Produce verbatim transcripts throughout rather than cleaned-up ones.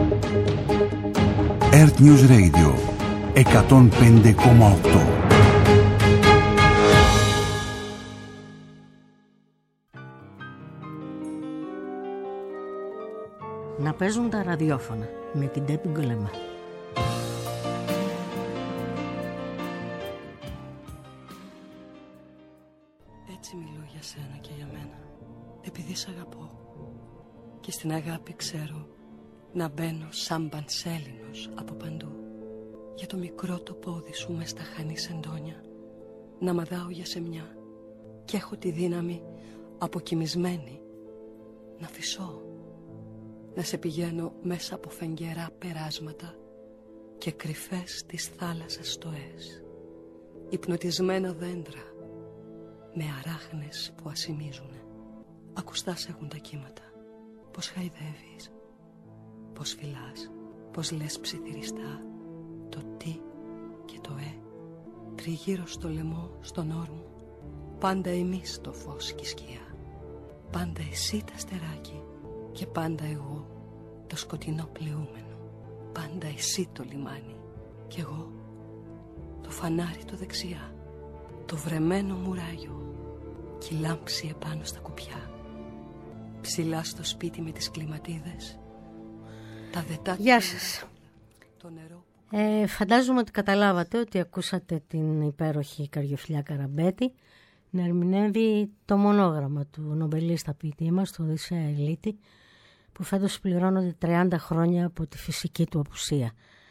Earth News Radio εκατόν πέντε κόμμα οκτώ. Να παίζουν τα ραδιόφωνα με την Τέπη Γκολεμά. Έτσι μιλώ για σένα και για μένα, επειδή σ' αγαπώ. Και στην αγάπη ξέρω να μπαίνω σαν πανσέλινος από παντού. Για το μικρό το πόδι σου μες στα χανή σεντόνια, να μαδάω για σεμιά. Κι έχω τη δύναμη αποκοιμισμένη να φυσώ, να σε πηγαίνω μέσα από φεγγερά περάσματα και κρυφές της θάλασσας στοές, υπνοτισμένα δέντρα με αράχνες που ασημίζουνε. Ακουστά έχουν τα κύματα, πως χαϊδεύεις, πως φυλάς, πως λες ψιθυριστά το τι και το ε, τριγύρω στο λαιμό, στον όρμο, πάντα εμείς το φως και η σκιά, πάντα εσύ τα στεράκι και πάντα εγώ το σκοτεινό πλεούμενο, πάντα εσύ το λιμάνι κι εγώ το φανάρι το δεξιά, το βρεμένο μουράγιο κι η λάμψη επάνω στα κουπιά, ψηλά στο σπίτι με τις κλιματίδες, τα δετάκια. Γεια σας. Το νερό. Ε, φαντάζομαι ότι καταλάβατε ότι ακούσατε την υπέροχη Καριοφιλιά Καραμπέτη να ερμηνεύει το μονόγραμμα του νομπελίστα ποιητή μας, του Οδυσσέα Ηλίτη, που φέτος πληρώνονται τριάντα χρόνια από τη φυσική του απουσία.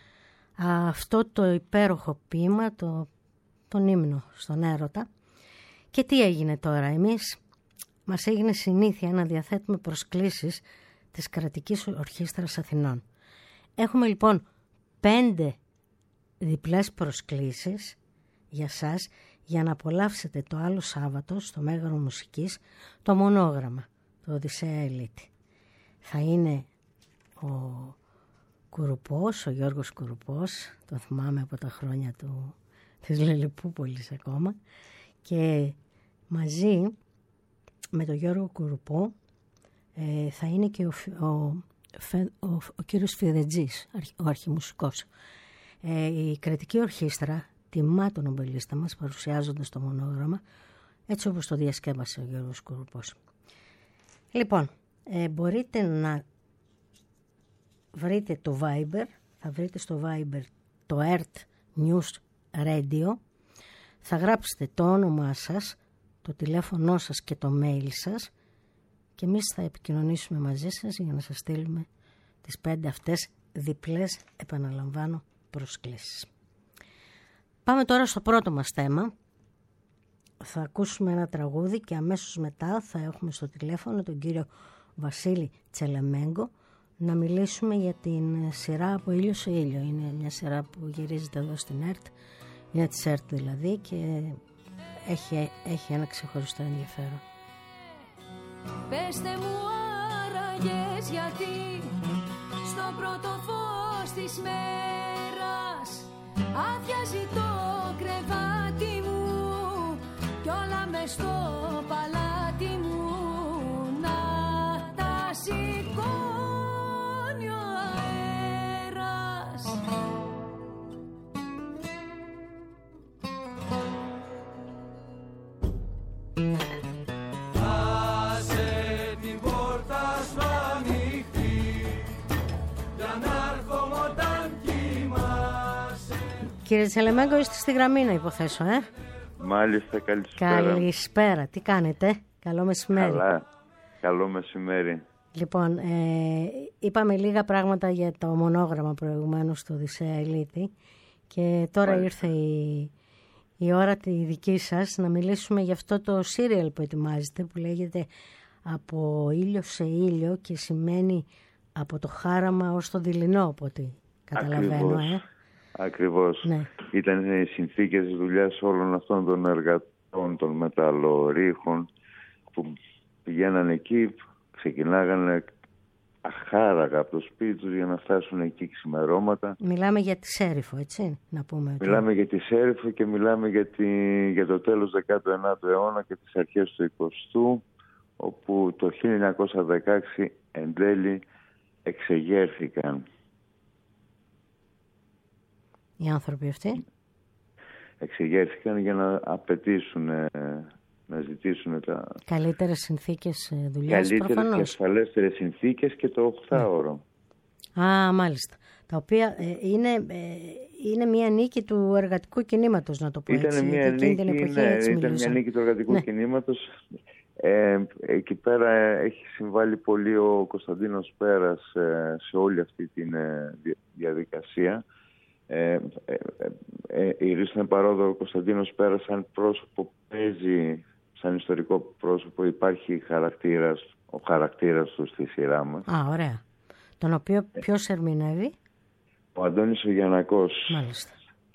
Αυτό το υπέροχο ποίημα, το, τον ύμνο στον έρωτα. Και τι έγινε τώρα? Εμείς μας έγινε συνήθεια να διαθέτουμε προσκλήσεις της Κρατικής Ορχήστρας Αθηνών. Έχουμε λοιπόν πέντε διπλές προσκλήσεις για σας, για να απολαύσετε το άλλο Σάββατο στο Μέγαρο Μουσικής το μονόγραμμα, το Οδυσσέα Ηλίτη. Θα είναι ο Κουρουπός, ο Γιώργος Κουρουπός, το θυμάμαι από τα χρόνια του, της Λελιπούπολης ακόμα, και μαζί με τον Γιώργο Κουρουπό ε, θα είναι και ο, ο, ο, ο, ο κύριος Φιδετζής, ο αρχιμουσικός. Ε, η Κρατική Ορχήστρα τιμά τον νομπελίστα μας παρουσιάζοντας το μονόγραμμα έτσι όπως το διασκεύασε ο Γιώργος Κουρουπός. Λοιπόν, ε, μπορείτε να βρείτε το Viber, θα βρείτε στο Viber το Earth News Radio, θα γράψετε το όνομά σας, το τηλέφωνό σας και το mail σας και εμείς θα επικοινωνήσουμε μαζί σας για να σας στείλουμε τις πέντε αυτές διπλές, επαναλαμβάνω, προσκλήσεις. Πάμε τώρα στο πρώτο μας θέμα. Θα ακούσουμε ένα τραγούδι και αμέσως μετά θα έχουμε στο τηλέφωνο τον κύριο Βασίλη Τσελεμέγκο να μιλήσουμε για την σειρά «Από ήλιο σε ήλιο». Είναι μια σειρά που γυρίζεται εδώ στην ΕΡΤ, είναι της ΕΡΤ δηλαδή, και έχει, έχει ένα ξεχωριστό ενδιαφέρον. Πεςτε μου άραγες γιατί στο πρώτο φως της μέρας άδειάζει το κρεβάτι μου κι όλα μες στο παλάτι μου να τα σηκώνει ο αέρας. Άσε την πόρτα σου ανοιχτή για να έρθω όταν κοιμάσαι. Κύριε Τσελεμέγκο, είστε στη γραμμή να υποθέσω, ε? Μάλιστα, καλησπέρα. Καλησπέρα, τι κάνετε? Καλό μεσημέρι. Καλά, καλό μεσημέρι. Λοιπόν, ε, είπαμε λίγα πράγματα για το μονόγραμμα προηγουμένως του Οδυσσέα Ηλίτη και τώρα Μάλιστα. ήρθε η, η ώρα τη δική σας να μιλήσουμε για αυτό το σύριαλ που ετοιμάζετε, που λέγεται «Από ήλιο σε ήλιο» και σημαίνει από το χάραμα ως το δειλινό, από ό,τι καταλαβαίνω. Ακριβώς. Ε. Ακριβώς. Ναι. Ήταν οι συνθήκες δουλειάς όλων αυτών των εργατών, των μεταλλορύχων που πηγαίναν εκεί, ξεκινάγανε αχάραγα από το σπίτι τους για να φτάσουν εκεί ξημερώματα. Μιλάμε για τη Σέριφο, έτσι, να πούμε. Ότι... Μιλάμε για τη Σέριφο και μιλάμε για, τη, για το τέλος δεκάτου ενάτου αιώνα και τις αρχές του εικοστού, όπου το χίλια εννιακόσια δεκαέξι εν τέλει εξεγέρθηκαν οι άνθρωποι αυτοί? Εξεγέρθηκαν για να απαιτήσουν, να ζητήσουν τα... Καλύτερες συνθήκες δουλειάς, προφανώς. Καλύτερες και ασφαλέστερες συνθήκες και το οχτάωρο. Ναι. Α, μάλιστα. Τα οποία ε, είναι, ε, είναι μια νίκη του εργατικού κινήματος, να το πω έτσι. Ήταν μια νίκη, ναι, ήταν μια νίκη του εργατικού ναι. κινήματος. Ε, εκεί πέρα έχει συμβάλει πολύ ο Κωνσταντίνος Πέρας ε, σε όλη αυτή τη ε, διαδικασία. Ε, ε, ε, η Ρίστον Παρόδο, ο Κωνσταντίνος Πέρας σαν πρόσωπο παίζει, σαν ιστορικό πρόσωπο υπάρχει χαρακτήρας, ο χαρακτήρας του στη σειρά μας. Α, ωραία. Τον οποίο ποιος ερμηνεύει? Ο Αντώνης ο Γιαννακός. Μάλιστα.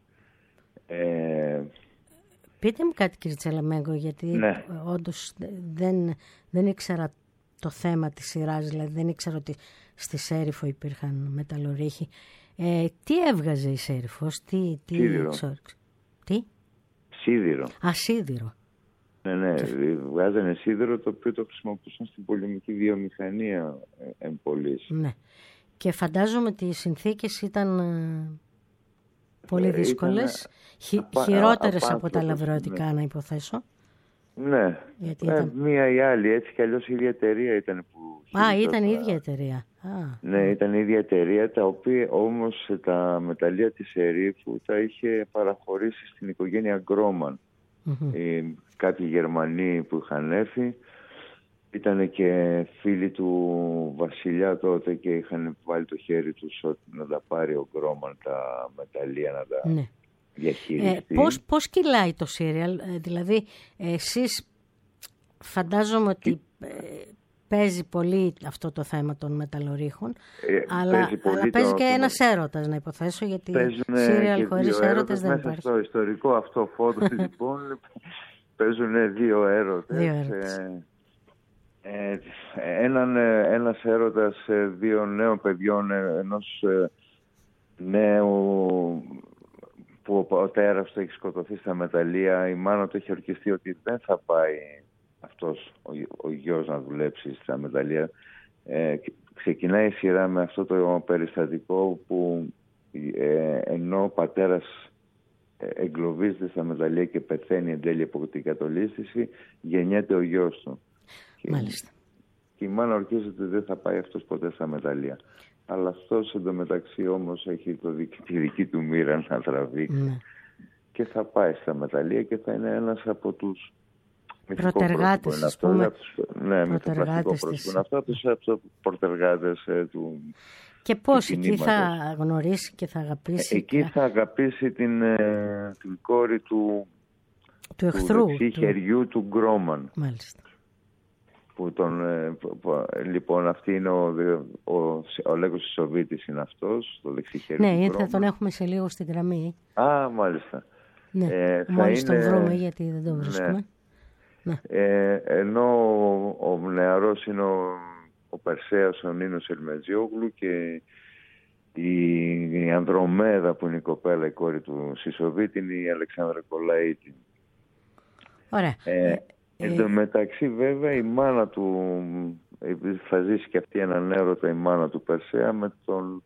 Ε, Πείτε μου κάτι, κύριε Τσαλαμέγκο, γιατί ναι. όντως δεν, δεν ήξερα το θέμα της σειράς, δηλαδή δεν ήξερα ότι στη Σέριφο υπήρχαν μεταλλορύχοι. Ε, τι έβγαζε η Σέριφος, τι, τι σίδηρο. Εξόρυξε. Τι? Σίδηρο. Α, σίδηρο. Ναι, ναι, βγάζανε σίδηρο το οποίο το χρησιμοποιούσαν στην πολεμική βιομηχανία εν πολλής. Ναι. Και φαντάζομαι ότι οι συνθήκες ήταν ε, πολύ ε, δύσκολες, Χι, απα, χειρότερες απα, από τα λαβρωτικά, ναι. να υποθέσω. Ναι, γιατί ε, ήταν... μία ή άλλη, έτσι κι αλλιώς η ίδια εταιρεία ήταν που... Α, ήταν η ίδια εταιρεία. Α, ναι, ήταν η ίδια εταιρεία, τα οποία όμως τα μεταλλεία της Ερήφου τα είχε παραχωρήσει στην οικογένεια Γκρόμαν. Mm-hmm. Οι, κάποιοι Γερμανοί που είχαν έρθει, ήταν και φίλοι του βασιλιά τότε και είχαν βάλει το χέρι τους να τα πάρει ο Γκρόμαν τα μεταλλεία, να τα... Ναι. Ε, πώς, πώς κυλάει το σύριαλ, ε, δηλαδή εσείς φαντάζομαι ότι ε, παίζει πολύ αυτό το θέμα των μεταλλορύχων, ε, αλλά παίζει, αλλά παίζει το, και το... ένας έρωτας, να υποθέσω, γιατί σύριαλ χωρίς έρωτες δεν υπάρχει. Στο ιστορικό αυτό φόντο λοιπόν παίζουν δύο έρωτες. Δύο έρωτες. Ε, ε, έναν, ένας έρωτας δύο νέων παιδιών, ενός νέου που ο πατέρας του έχει σκοτωθεί στα μεταλλεία, η μάνα του έχει ορκιστεί ότι δεν θα πάει αυτός ο, ο γιος να δουλέψει στα μεταλλεία. Ε, ξεκινάει η σειρά με αυτό το περιστατικό που ε, ενώ ο πατέρας εγκλωβίζεται στα μεταλλεία και πεθαίνει εν τέλει από την κατολίσθηση, γεννιέται ο γιος του. Μάλιστα. Και, και η μάνα ορκίζεται ότι δεν θα πάει αυτός ποτέ στα μεταλλεία. Αλλά αυτός εντωμεταξύ όμως έχει το, τη δική του μοίρα να τραβήξει. Ναι. Και θα πάει στα μεταλλεία και θα είναι ένας από τους προτεργάτες, ας πούμε. Ναι, μυθοπλαστικό πρόσωπο. Αυτό από τους προτεργάτες ε, του. Και πώς εκεί θα γνωρίσει και θα αγαπήσει. Ε, εκεί και... θα αγαπήσει την, ε, την κόρη του, του εχθρού. Του χεριού του Γκρόμαν. Μάλιστα. Που τον, ε, που, λοιπόν, αυτή είναι ο, ο, ο, ο Λέγκος Ισοβίτης είναι αυτός, το δεξιχέρι ναι, του θα τον έχουμε σε λίγο στην γραμμή. Α, μάλιστα. Ναι, ε, μόλις είναι... τον βρούμε γιατί δεν τον βρίσκουμε. Ναι. Ναι. Ε, ενώ ο, ο νεαρός είναι ο, ο Περσέας, ο Νίνος Ερμετζιόγλου και η, η Ανδρομέδα που είναι η κοπέλα, η κόρη του Σισοβίτη, είναι η Αλεξάνδρα Κολαΐτη. Ωραία. Ε, ε, Εν τω μεταξύ βέβαια η μάνα του, θα ζήσει και αυτή έναν έρωτα, η μάνα του Περσέα με τον,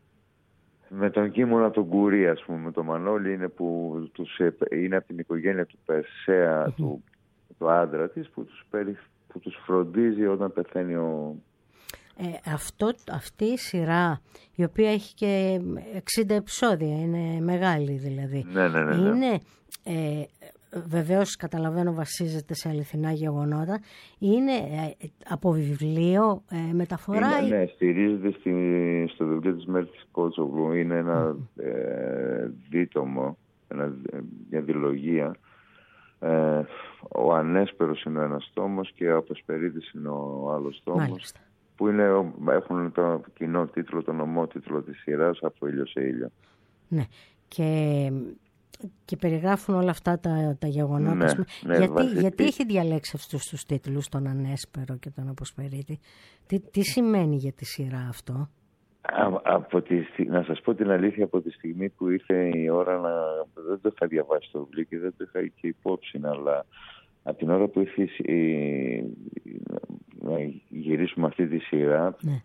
με τον Κίμωνα τον Κουρί, ας πούμε, με τον Μανώλη, είναι, που τους, είναι από την οικογένεια του Περσέα, mm-hmm. του, του άντρα της, που τους, περι, που τους φροντίζει όταν πεθαίνει ο... Ε, αυτό, αυτή η σειρά, η οποία έχει και εξήντα επεισόδια, είναι μεγάλη δηλαδή, ναι, ναι, ναι, ναι. είναι... Ε, βεβαίως καταλαβαίνω βασίζεται σε αληθινά γεγονότα, είναι ε, από βιβλίο, ε, μεταφορά... Είναι, ναι, στηρίζεται στη, στο βιβλίο της Μέρτης Κότσογλου, είναι ένα mm. ε, δίτομο, ένα, μια διλογία. Ε, ο Ανέσπερος είναι ο ένας τόμος και ο Αποσπερίδης είναι ο άλλος τόμος. Μάλιστα. Που είναι, έχουν το κοινό τίτλο, τον ομότιτλο της σειράς, από ήλιο σε ήλιο. Ναι, και... και περιγράφουν όλα αυτά τα, τα γεγονότα. Ναι, ναι, γιατί, βασική... γιατί έχει διαλέξει αυτούς τους τίτλους, τον Ανέσπερο και τον Αποσπερίτη? Τι, τι σημαίνει για τη σειρά αυτό? Α, από τη, να σας πω την αλήθεια, από τη στιγμή που ήρθε η ώρα να... Δεν το είχα διαβάσει το βιβλίο και δεν το είχα και υπόψη, αλλά από την ώρα που ήρθε η, να γυρίσουμε αυτή τη σειρά, ναι.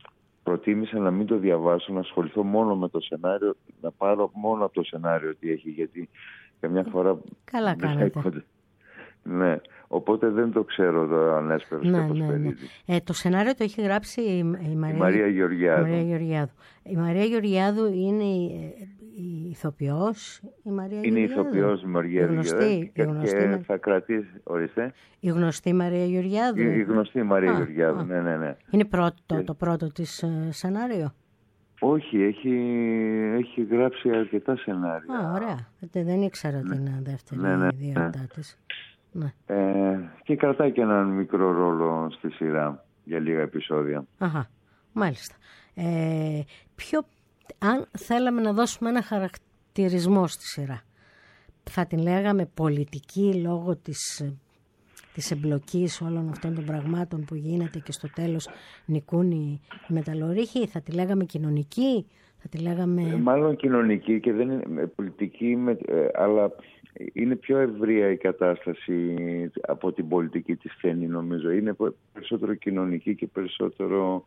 προτίμησα να μην το διαβάσω, να ασχοληθώ μόνο με το σενάριο, να πάρω μόνο από το σενάριο τι έχει, γιατί καμιά φορά... Καλά κάνετε. Ναι, οπότε δεν το ξέρω το ανέσπερος ναι, και ναι, ναι. Ε, το σενάριο το έχει γράψει η, η, Μαρία, η Μαρία Γεωργιάδου. Η Μαρία Γεωργιάδου, η Μαρία Γεωργιάδου είναι η, η ηθοποιός. Η Μαρία είναι η ηθοποιός η Μαρία Γεωργιάδου. Και, γνωστή, και θα κρατήσει, ορίστε. Η γνωστή Μαρία Γεωργιάδου. Η, η γνωστή Μαρία α, Γεωργιάδου, α. ναι, ναι, ναι. Είναι πρώτο, και... το πρώτο της ε, σενάριο. Όχι, έχει, έχει γράψει αρκετά σενάρια. Α, ωραία. Δεν ήξερα ναι. την δεύτερη ναι, ναι, ιδιότητά ναι. της. Ναι. Ε, και κρατάει και έναν μικρό ρόλο στη σειρά για λίγα επεισόδια. Αχα, μάλιστα. Ε, ποιο, αν θέλαμε να δώσουμε ένα χαρακτηρισμό στη σειρά, θα την λέγαμε πολιτική λόγω της, της εμπλοκής όλων αυτών των πραγμάτων που γίνεται και στο τέλος νικούν οι μεταλλορύχοι, θα τη λέγαμε κοινωνική, θα τη λέγαμε... Ε, μάλλον κοινωνική και δεν είναι πολιτική, με, ε, αλλά είναι πιο ευρεία η κατάσταση από την πολιτική της φαίνει, νομίζω. Είναι περισσότερο κοινωνική και περισσότερο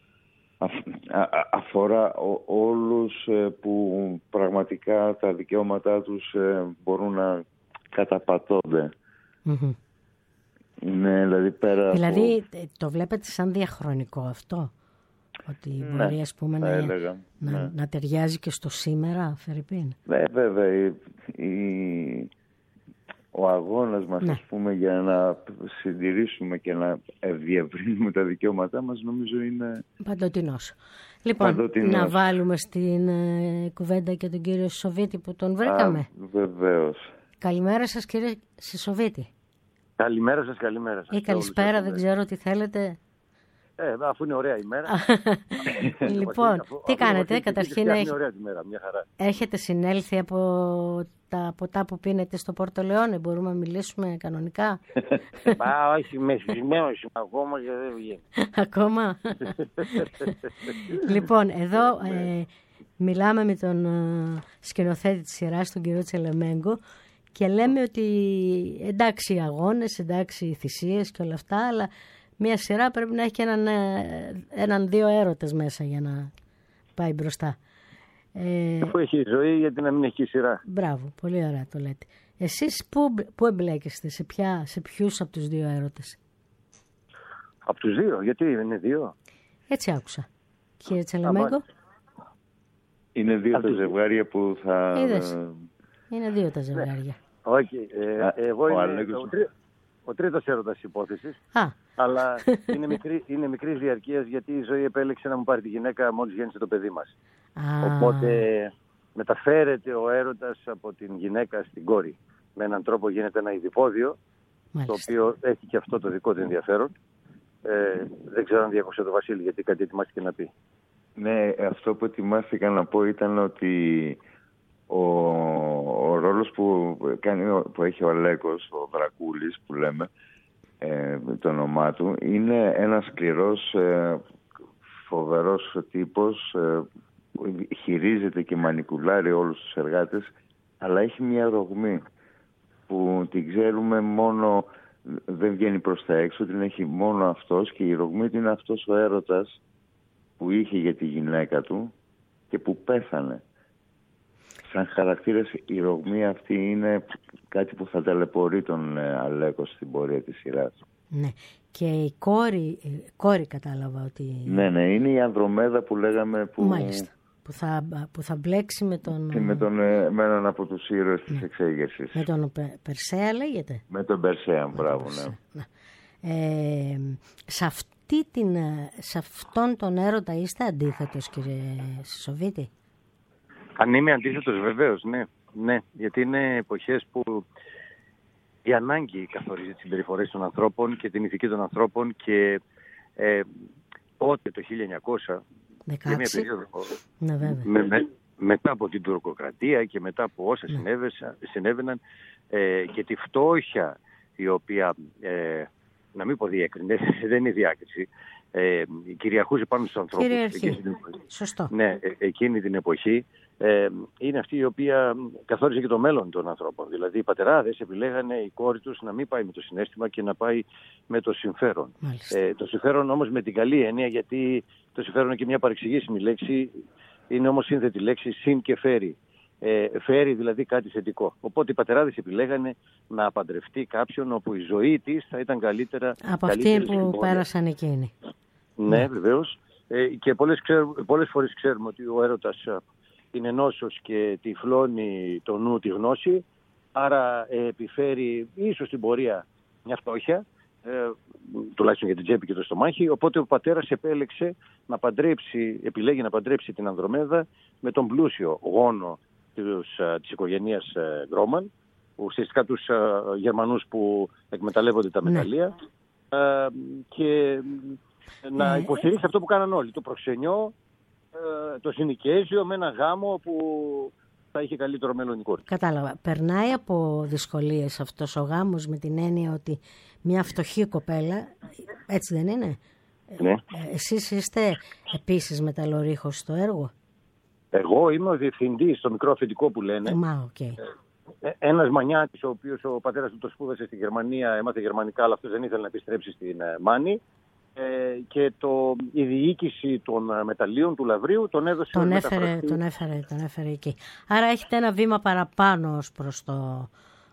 αφορά όλους που πραγματικά τα δικαιώματά τους μπορούν να καταπατώνται. Mm-hmm. Είναι δηλαδή πέρα Δηλαδή από... το βλέπετε σαν διαχρονικό αυτό? Ότι ναι, μπορεί ας πούμε να, έλεγα, να, ναι. να ταιριάζει και στο σήμερα, Φερρυπίν. Ναι, βέβαια. Η, η, ο αγώνας μας, ναι. ας πούμε, για να συντηρήσουμε και να διευρύνουμε τα δικαιώματά μας, νομίζω είναι... Παντοτινός. Λοιπόν, Παντοτινός. Να βάλουμε στην ε, κουβέντα και τον κύριο Σισοβίτη που τον βρήκαμε. Α, βεβαίως. Καλημέρα σας, κύριε Σισοβίτη. Καλημέρα σας, καλημέρα σας. Ή καλησπέρα, δεν ξέρω τι θέλετε. Ε, αφού είναι ωραία ημέρα. Λοιπόν, αφού, τι αφού, κάνετε, αφού, καταρχήν είναι έχει... ωραία μέρα, μια χαρά. Έχετε συνέλθει από τα ποτά που πίνετε στο Πόρτο Λεόνε, μπορούμε να μιλήσουμε κανονικά? Μα όχι, μεθυσμένος ακόμα και δεν βγαίνει. Ακόμα? Λοιπόν, εδώ ε, μιλάμε με τον ε, σκηνοθέτη της σειράς, τον κύριο Τσελεμέγκο, και λέμε ότι εντάξει οι αγώνες, εντάξει οι θυσίες και όλα αυτά, αλλά μια σειρά πρέπει να έχει και έναν, έναν δύο έρωτες μέσα για να πάει μπροστά. Ε, Αφού έχει ζωή, γιατί να μην έχει σειρά. Μπράβο, πολύ ωραία το λέτε. Εσείς πού, πού εμπλέκεστε, σε, ποια, σε ποιους από τους δύο έρωτες? Από τους δύο, γιατί είναι δύο? Έτσι άκουσα. Κύριε Τσελεμέγκο. Είναι δύο από τα ζευγάρια που θα... Είδες. Είναι δύο τα ζευγάρια. Όχι, ε, Α, εγώ είμαι Αλέγος... ο, τρί, ο τρίτος έρωτας υπόθεσης. Α. Αλλά είναι, μικρή, είναι μικρής διαρκείας, γιατί η ζωή επέλεξε να μου πάρει τη γυναίκα μόλις γέννησε το παιδί μας. Α. Οπότε μεταφέρεται ο έρωτας από την γυναίκα στην κόρη. Με έναν τρόπο γίνεται ένα ειδipόδιο, το οποίο έχει και αυτό το δικό του ενδιαφέρον. Ε, δεν ξέρω αν διάκοψε το Βασίλη, γιατί κάτι ετοιμάστηκε να πει. Ναι, αυτό που ετοιμάστηκα να πω ήταν ότι ο, ο ρόλος που, κάνει, που έχει ο Αλέκος, ο Δρακούλης που λέμε, ε, το όνομά του, είναι ένας σκληρός, ε, φοβερός τύπος, ε, που χειρίζεται και μανικουλάρει όλους τους εργάτες, αλλά έχει μια ρογμή που την ξέρουμε μόνο, δεν βγαίνει προς τα έξω, την έχει μόνο αυτός, και η ρογμή του είναι αυτός ο έρωτας που είχε για τη γυναίκα του και που πέθανε. Σαν χαρακτήρας η ρογμή αυτή είναι κάτι που θα ταλαιπωρεί τον Αλέκο στην πορεία της σειράς. Ναι. Και η κόρη, η κόρη κατάλαβα ότι... Ναι, ναι, είναι η Ανδρομέδα που λέγαμε που... Μάλιστα. Που θα, που θα μπλέξει με τον... Και με, τον, με έναν από τους ήρωες της ναι. εξέγερσης. Με τον Περσέα λέγεται. Με τον Περσέα, μπράβο, ναι. ναι. Ε, σε, αυτή την, σε αυτόν τον έρωτα είστε αντίθετος, κύριε Σισοβίτη? Αν είμαι αντίθετος, βεβαίως, ναι. ναι. Γιατί είναι εποχές που η ανάγκη καθορίζει τις συμπεριφορές των ανθρώπων και την ηθική των ανθρώπων, και ε, τότε το χίλια εννιακόσια... δεκαέξι. Μια περίοδο, ναι, με, με, μετά από την τουρκοκρατία και μετά από όσα ναι. συνέβησαν, συνέβαιναν ε, και τη φτώχεια η οποία, ε, να μην πω διέκρινε, δεν είναι διάκριση, ε, κυριαρχούσε πάνω στους ανθρώπους. Κυριαρχεί. Σωστό. Ναι, ε, εκείνη την εποχή ε, είναι αυτή η οποία καθόριζε και το μέλλον των ανθρώπων. Δηλαδή οι πατεράδες επιλέγανε η κόρη τους να μην πάει με το συναίσθημα και να πάει με το συμφέρον. Ε, το συμφέρον όμως με την καλή έννοια, γιατί το συμφέρον είναι και μια παρεξηγήσιμη λέξη, είναι όμως σύνθετη λέξη, συν και φέρει. Ε, φέρει δηλαδή κάτι θετικό. Οπότε οι πατεράδες επιλέγανε να παντρευτεί κάποιον όπου η ζωή της θα ήταν καλύτερα από αυτή που συμπόδια. Πέρασαν εκείνοι. Ναι, βεβαίως. Ε, και πολλές, ξέρουμε, πολλές φορές ξέρουμε ότι ο έρωτας είναι νόσος και τυφλώνει το νου τη γνώση, άρα ε, επιφέρει ίσως στην πορεία μια φτώχεια, ε, τουλάχιστον για την τσέπη και το στομάχι, οπότε ο πατέρας επέλεξε να παντρέψει, επιλέγει να παντρέψει την Ανδρομέδα με τον πλούσιο γόνο της, της οικογένειας Γκρόμαν, ουσιαστικά τους uh, Γερμανούς που εκμεταλλεύονται τα μεταλλεία, ναι. uh, και να υποστηρίξει αυτό που κάναν όλοι, το προξενιό, uh, το συνοικέζιο με ένα γάμο που θα είχε καλύτερο μέλλον η κόρη. Κατάλαβα. Περνάει από δυσκολίες αυτός ο γάμος με την έννοια ότι μια φτωχή κοπέλα, έτσι δεν είναι? Ναι. Ε, εσείς είστε επίσης μεταλλορύχος στο έργο? Εγώ είμαι ο διευθυντής στο μικρό αφεντικό που λένε. Μα, okay. ε, ένας μανιάτης, ο οποίος ο πατέρας του το σπούδασε στη Γερμανία, έμαθε γερμανικά, αλλά αυτός δεν ήθελε να επιστρέψει στην ε, Μάνη. Ε, και το, η διοίκηση των ε, μεταλλίων του Λαβρίου τον έδωσε. Τον έφερε, τον, έφερε, τον έφερε εκεί. Άρα έχετε ένα βήμα παραπάνω ως προς το,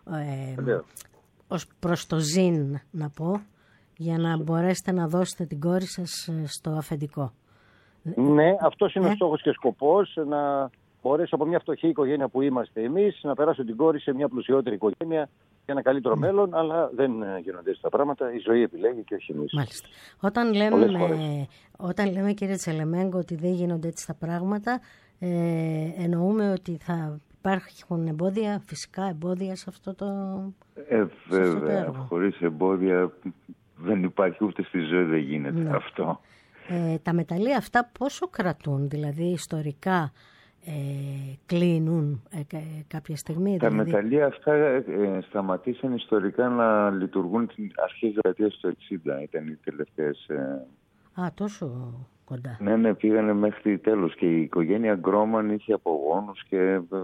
ε, ως προς το ζήν, να πω, για να μπορέσετε να δώσετε την κόρη σας στο αφεντικό. Ναι, αυτός είναι ε? ο στόχος και σκοπός, να μπορέσω από μια φτωχή οικογένεια που είμαστε εμείς να περάσω την κόρη σε μια πλουσιότερη οικογένεια για ένα καλύτερο mm. μέλλον, αλλά δεν γίνονται έτσι τα πράγματα. Η ζωή επιλέγει και όχι εμείς. Μάλιστα. Όταν λέμε, όταν λέμε κύριε Τσελεμέγκο ότι δεν γίνονται έτσι τα πράγματα, ε, εννοούμε ότι θα υπάρχουν εμπόδια, φυσικά εμπόδια σε αυτό το ε, βέβαια, χωρίς εμπόδια δεν υπάρχει, ούτε στη ζωή δεν γίνεται ναι. αυτό. Ε, τα μεταλλεία αυτά πόσο κρατούν, δηλαδή ιστορικά ε, κλείνουν ε, ε, κάποια στιγμή? Τα δηλαδή... μεταλλεία αυτά ε, σταματήσαν ιστορικά να λειτουργούν την αρχές δεκαετίας του εξήντα, ήταν οι τελευταίες... Ε... Α, τόσο κοντά. Ναι, ναι, πήγανε μέχρι τέλος και η οικογένεια Γκρόμαν είχε απογόνους και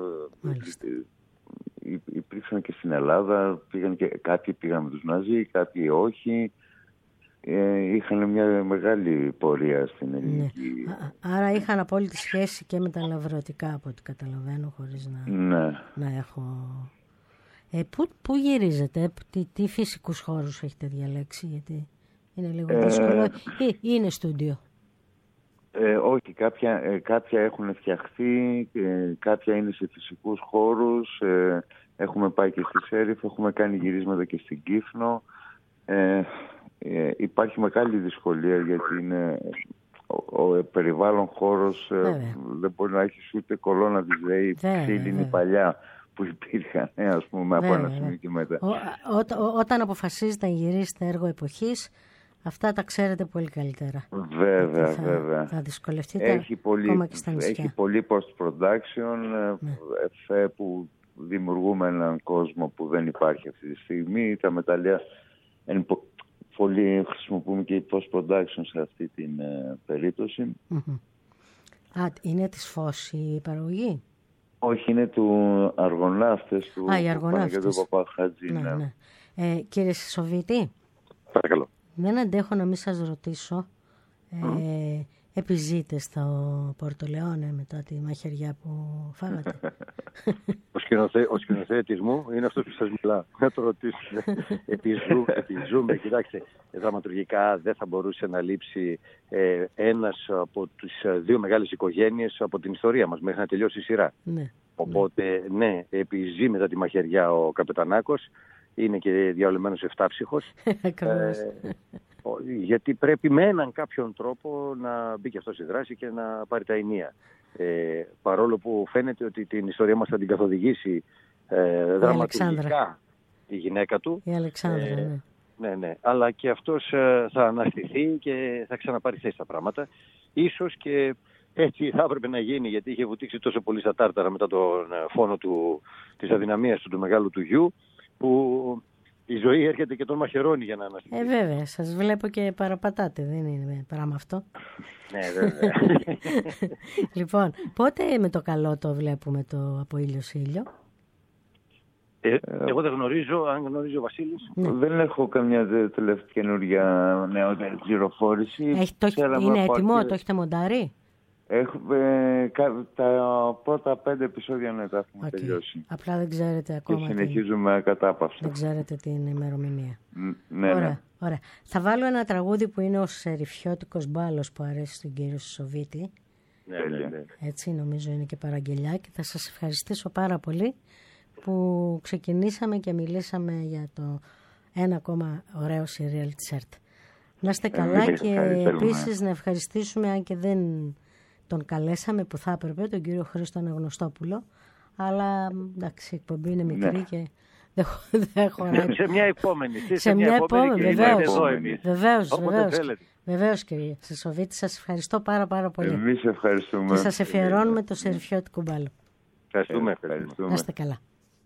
ε, υπήρξαν και στην Ελλάδα, πήγαν και, κάποιοι πήγαν με τους Ναζί, κάποιοι όχι. Ε, είχαν μια μεγάλη πορεία στην ελληνική. Ναι. Άρα είχαν απόλυτη σχέση και με τα λαβρωτικά, από ό,τι καταλαβαίνω, χωρίς να, ναι. να έχω... Ε, πού, πού γυρίζετε, τι, τι φυσικούς χώρους έχετε διαλέξει, γιατί είναι λίγο ε, δύσκολο, ή είναι στούντιο? Ε, όχι, κάποια, ε, κάποια έχουν φτιαχτεί, ε, κάποια είναι σε φυσικούς χώρους, ε, έχουμε πάει και στη Σέριφ, έχουμε κάνει γυρίσματα και στην Κύφνο. Ε, Ε, υπάρχει μεγάλη δυσκολία γιατί είναι ο, ο περιβάλλον χώρος ε, δεν μπορεί να έχει ούτε κολόνα της ΔΕΗ ξύλινη παλιά που υπήρχαν ε, ας πούμε βέβαια, από ένα σημείο και μετά. Ο, ό, ό, όταν αποφασίζετε να γυρίσετε έργο εποχής, αυτά τα ξέρετε πολύ καλύτερα. Βέβαια, θα, βέβαια. Θα δυσκολευτείτε έχει πολύ, ακόμα και στα νησιά. Έχει πολύ post-production, ναι. εφέ που δημιουργούμε έναν κόσμο που δεν υπάρχει αυτή τη στιγμή. Τα μεταλλεία πολύ χρησιμοποιούμε και post-production σε αυτή την ε, περίπτωση. Mm-hmm. Α, είναι της Φως η παραγωγή? Όχι, είναι του Αργοναύτες, του Παναγιώτου Παπαχατζή. Ναι, ναι. Ε, κύριε Σισοβίτη, παρακαλώ. Δεν αντέχω να μην σας ρωτήσω, ε, mm. επιζείτε στο Πορτολεόνε μετά τη μαχαιριά που φάγατε? Ο, σκηνοθέ, ο σκηνοθέτης μου είναι αυτός που σας μιλά. Να το ρωτήσετε. Επιζούμε, κοιτάξτε, δραματουργικά δεν θα μπορούσε να λείψει ε, ένας από τις δύο μεγάλες οικογένειες από την ιστορία μας μέχρι να τελειώσει η σειρά. Ναι, Οπότε, ναι, ναι επιζεί μετά τη μαχαιριά ο Καπετανάκος. Είναι και διαολεμένος εφτάψυχος. ε, γιατί πρέπει με έναν κάποιον τρόπο να μπει και αυτό στη δράση και να πάρει τα ενία. Ε, παρόλο που φαίνεται ότι την ιστορία μας θα την καθοδηγήσει ε, δραματουργικά η γυναίκα του. Η Αλεξάνδρα, ε, ναι. Ναι, ναι. Αλλά και αυτός ε, θα αναστηθεί και θα ξαναπάρει θέση στα πράγματα. Ίσως και έτσι θα έπρεπε να γίνει, γιατί είχε βουτήξει τόσο πολύ στα τάρταρα μετά τον φόνο του, της αδυναμίας του, του μεγάλου του γιου, που η ζωή έρχεται και τον μαχαιρώνει για να αναστηθεί. Ε, βέβαια. Σας βλέπω και παραπατάτε. Δεν είναι πράγμα αυτό. Ναι, βέβαια. Λοιπόν, πότε με το καλό το βλέπουμε το από ήλιος ήλιο? Ε, εγώ δεν γνωρίζω, αν γνωρίζει ο Βασίλης. Ναι. Δεν έχω καμιά τελευταία καινούργια νεότερη πληροφόρηση. Έχει, το, είναι έτοιμο, και... το έχετε μοντάρει? Έχουμε τα πρώτα πέντε επεισόδια να τα έχουμε okay. τελειώσει. Απλά δεν ξέρετε ακόμα. Και συνεχίζουμε την... ακατάπαυστα. Δεν ξέρετε την ημερομηνία. Ναι, ωραία, ναι. Ωραία. Θα βάλω ένα τραγούδι που είναι ο Σεριφιώτικος Μπάλος που αρέσει στον κύριο Σισοβίτη. Ναι, ναι, ναι. Έτσι νομίζω είναι και παραγγελιά και θα σας ευχαριστήσω πάρα πολύ που ξεκινήσαμε και μιλήσαμε για το ένα ακόμα ωραίο σιριάλ της ΕΡΤ. Να είστε καλά ε, και επίσης να ευχαριστήσουμε, αν και δεν τον καλέσαμε που θα έπρεπε, τον κύριο Χρήστο Αναγνωστόπουλο, αλλά εντάξει, η εκπομπή είναι μικρή ναι. και δεν, δεν χωράει. Σε μια επόμενη. Σε, σε μια επόμενη, βεβαίως. Βεβαίως, βεβαίως. Βεβαίως κύριε Σισοβίτη, σας ευχαριστώ πάρα πάρα πολύ. Εμείς ευχαριστούμε. Και σας αφιερώνουμε το Σεριφιώτικο Μπάλο. Ευχαριστούμε, ευχαριστούμε. Να είστε καλά.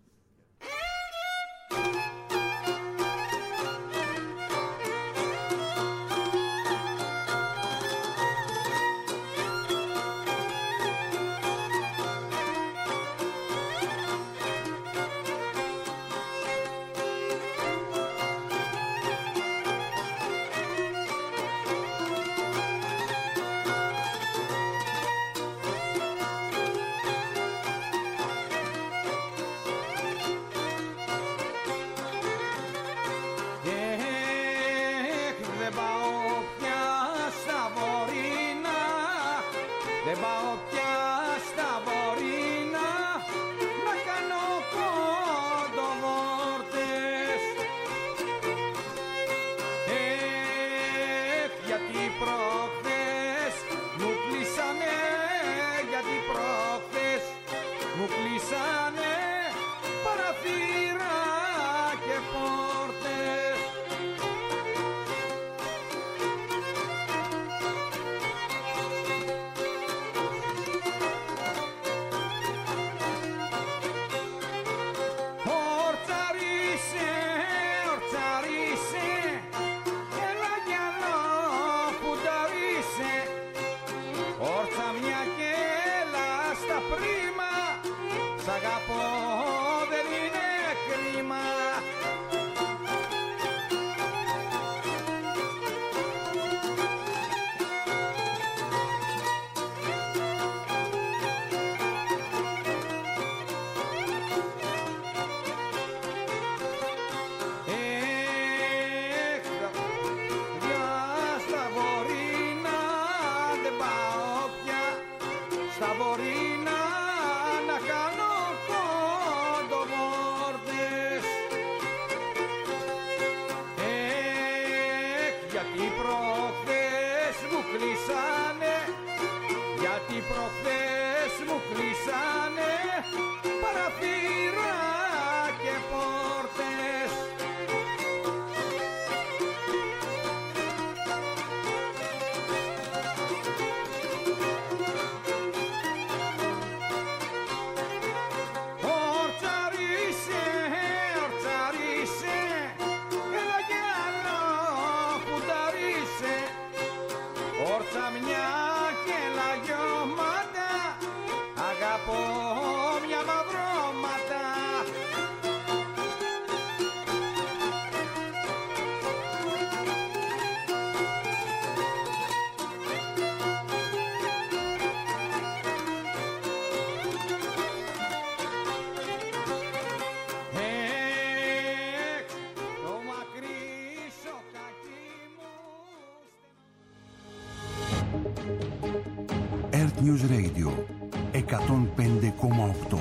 News Radio εκατόν πέντε κόμμα οκτώ.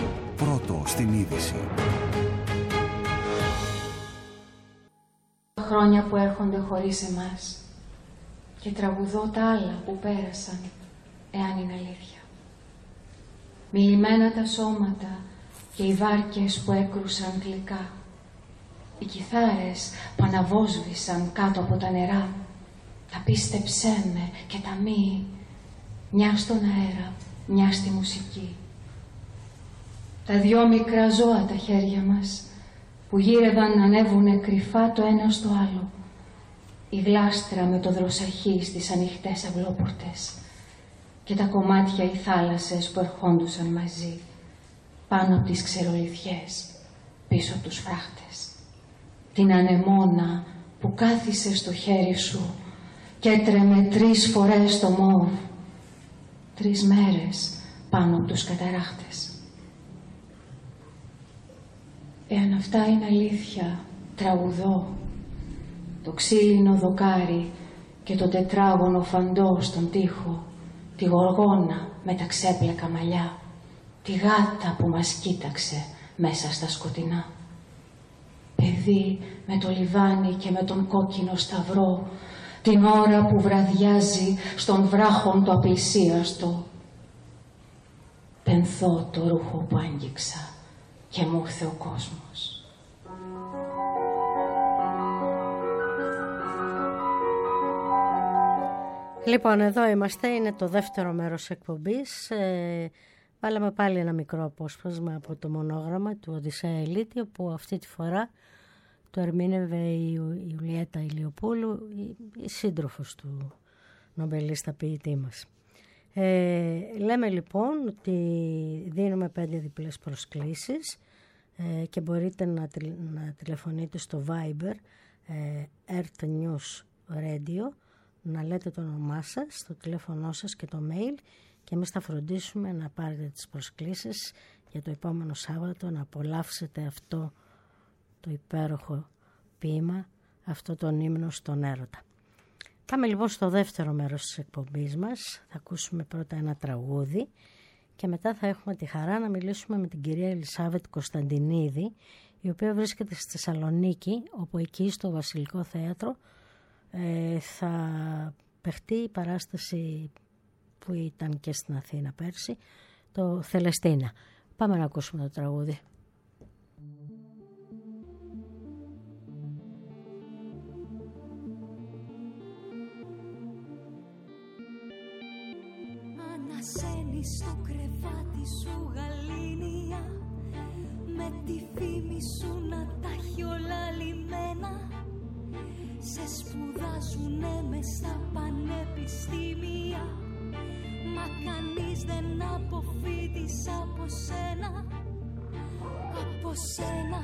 Πρώτο στην είδηση. Χρόνια που έρχονται χωρίς εμάς και τραγουδώ τα άλλα που πέρασαν, εάν είναι αλήθεια. Μιλημένα τα σώματα και οι βάρκες που έκρουσαν γλυκά. Οι κιθάρες που αναβόσβησαν κάτω από τα νερά. Τα πίστεψέ με και τα μη, μια στον αέρα, μια στη μουσική. Τα δυο μικρά ζώα τα χέρια μας που γύρευαν να ανέβουνε κρυφά το ένα στο άλλο. Η γλάστρα με το δροσαχή στις ανοιχτές αυλόπορτες και τα κομμάτια οι θάλασσες που ερχόντουσαν μαζί πάνω από τις ξερολιθιές, πίσω από τους φράχτες. Την ανεμόνα που κάθισε στο χέρι σου και έτρεμε τρεις φορές το μόβ, τρεις μέρες πάνω από τους καταράχτες. Εάν αυτά είναι αλήθεια, τραγουδώ το ξύλινο δοκάρι και το τετράγωνο φαντό στον τοίχο, τη γοργόνα με τα ξέπλεκα μαλλιά, τη γάτα που μας κοίταξε μέσα στα σκοτεινά. Παιδί με το λιβάνι και με τον κόκκινο σταυρό, την ώρα που βραδιάζει στον βράχον το απελσίαστο. Πενθώ το ρούχο που άγγιξα και μου ήρθε ο κόσμος. Λοιπόν, εδώ είμαστε, είναι το δεύτερο μέρος εκπομπής. Ε, βάλαμε πάλι ένα μικρό απόσπασμα από το μονόγραμμα του Οδυσσέα Ηλίτη, όπου αυτή τη φορά το ερμήνευε η Ιουλιέτα Ηλιοπούλου, η, η σύντροφος του νομπελίστα ποιητή μας. Ε, λέμε λοιπόν ότι δίνουμε πέντε διπλές προσκλήσεις ε, και μπορείτε να, να τηλεφωνείτε στο Viber ε, Earth News Radio, να λέτε το όνομά σας, το τηλέφωνό σας και το mail και εμείς θα φροντίσουμε να πάρετε τις προσκλήσεις για το επόμενο Σάββατο, να απολαύσετε αυτό το υπέροχο ποίημα, αυτό τον ύμνο στον έρωτα. Πάμε λοιπόν στο δεύτερο μέρος της εκπομπής μας. Θα ακούσουμε πρώτα ένα τραγούδι και μετά θα έχουμε τη χαρά να μιλήσουμε με την κυρία Ελισάβετ Κωνσταντινίδη, η οποία βρίσκεται στη Θεσσαλονίκη, όπου εκεί στο Βασιλικό Θέατρο ε, θα παιχτεί η παράσταση που ήταν και στην Αθήνα πέρσι, το Θελεστίνα. Πάμε να ακούσουμε το τραγούδι. Ανασένεις στο κρεβάτι σου γαλήνια, με τη φήμη σου να τα έχει όλα λυμμένα. Σε σπουδάζουνε μες στα πανεπιστήμια, μα κανείς δεν αποφύτησε από σένα, από σένα.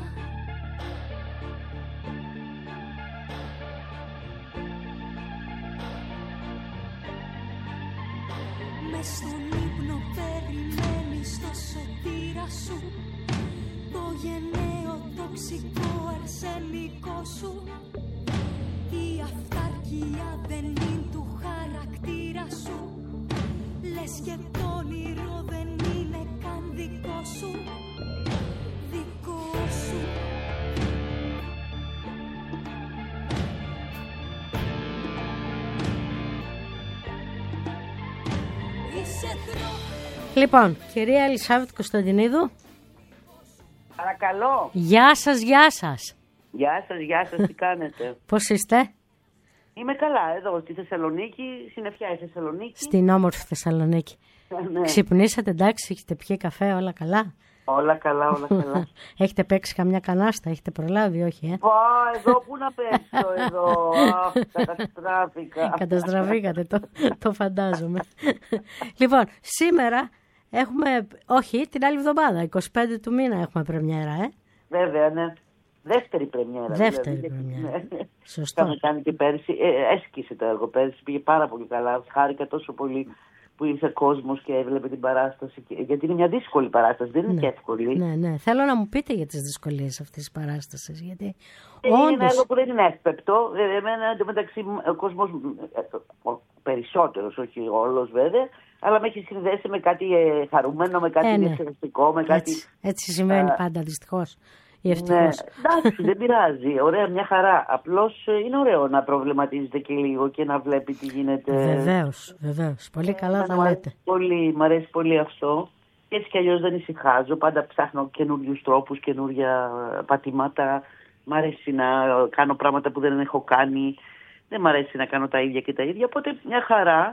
Μες στον ύπνο περιμένεις το σωτήρα σου, το γενναίο τοξικό αρσενικό σου. Η αυταρκία δεν είναι του χαρακτήρα σου, λες και το όνειρο δεν είναι καν δικό σου, δικό σου. Λοιπόν, κυρία Ελισάβετ Κωνσταντινίδου. Παρακαλώ. Γεια σας, γεια σας. Γεια σας, γεια σας, τι κάνετε? Πώς είστε? Είμαι καλά, εδώ στη Θεσσαλονίκη, συννεφιά η Θεσσαλονίκη. Στην όμορφη Θεσσαλονίκη. Ναι. Ξυπνήσατε, εντάξει, έχετε πιει καφέ, όλα καλά? Όλα καλά, όλα καλά. Έχετε παίξει καμιά κανάστα, έχετε προλάβει, όχι, ε? Πα, εδώ πού να παίξω, εδώ. Αχ, καταστράφηκα. Καταστραφήκατε, το, το φαντάζομαι. Λοιπόν, σήμερα έχουμε, όχι, την άλλη εβδομάδα, εικοστή πέμπτη του μήνα έχουμε πρεμιέρα, ε? Βέβαια, ναι. Δεύτερη πρεμιέρα. Δεύτερη δηλαδή. πρεμιέρα. Ναι. Σωστό. Είχαμε κάνει και πέρσι. Ε, έσκησε το έργο πέρσι. Πήγε πάρα πολύ καλά. Χάρηκα τόσο πολύ που ήρθε κόσμος και έβλεπε την παράσταση. Γιατί είναι μια δύσκολη παράσταση. Δεν είναι ναι. και εύκολη. Ναι, ναι. Θέλω να μου πείτε για τις δυσκολίες αυτής της παράστασης. Γιατί ε, όντως... Είναι ένα έργο που δεν είναι εύπεπτο. Εμένα εντωμεταξύ ο κόσμος, περισσότερος, όχι όλος βέβαια, αλλά με έχει συνδέσει με κάτι χαρούμενο, με κάτι ε, ναι. διασκεδαστικό. Με κάτι... Έτσι, έτσι συμβαίνει α... πάντα δυστυχώς. Ναι, εντάξει, δεν πειράζει. Ωραία, μια χαρά. Απλώς είναι ωραίο να προβληματίζετε και λίγο και να βλέπει τι γίνεται. Βεβαίως, βεβαίως. Πολύ καλά ε, τα λέτε. Πολύ, μ' αρέσει πολύ αυτό. Έτσι κι αλλιώς δεν ησυχάζω. Πάντα ψάχνω καινούριους τρόπους, καινούρια πατήματα. Μ' αρέσει να κάνω πράγματα που δεν έχω κάνει. Δεν μ' αρέσει να κάνω τα ίδια και τα ίδια. Οπότε μια χαρά.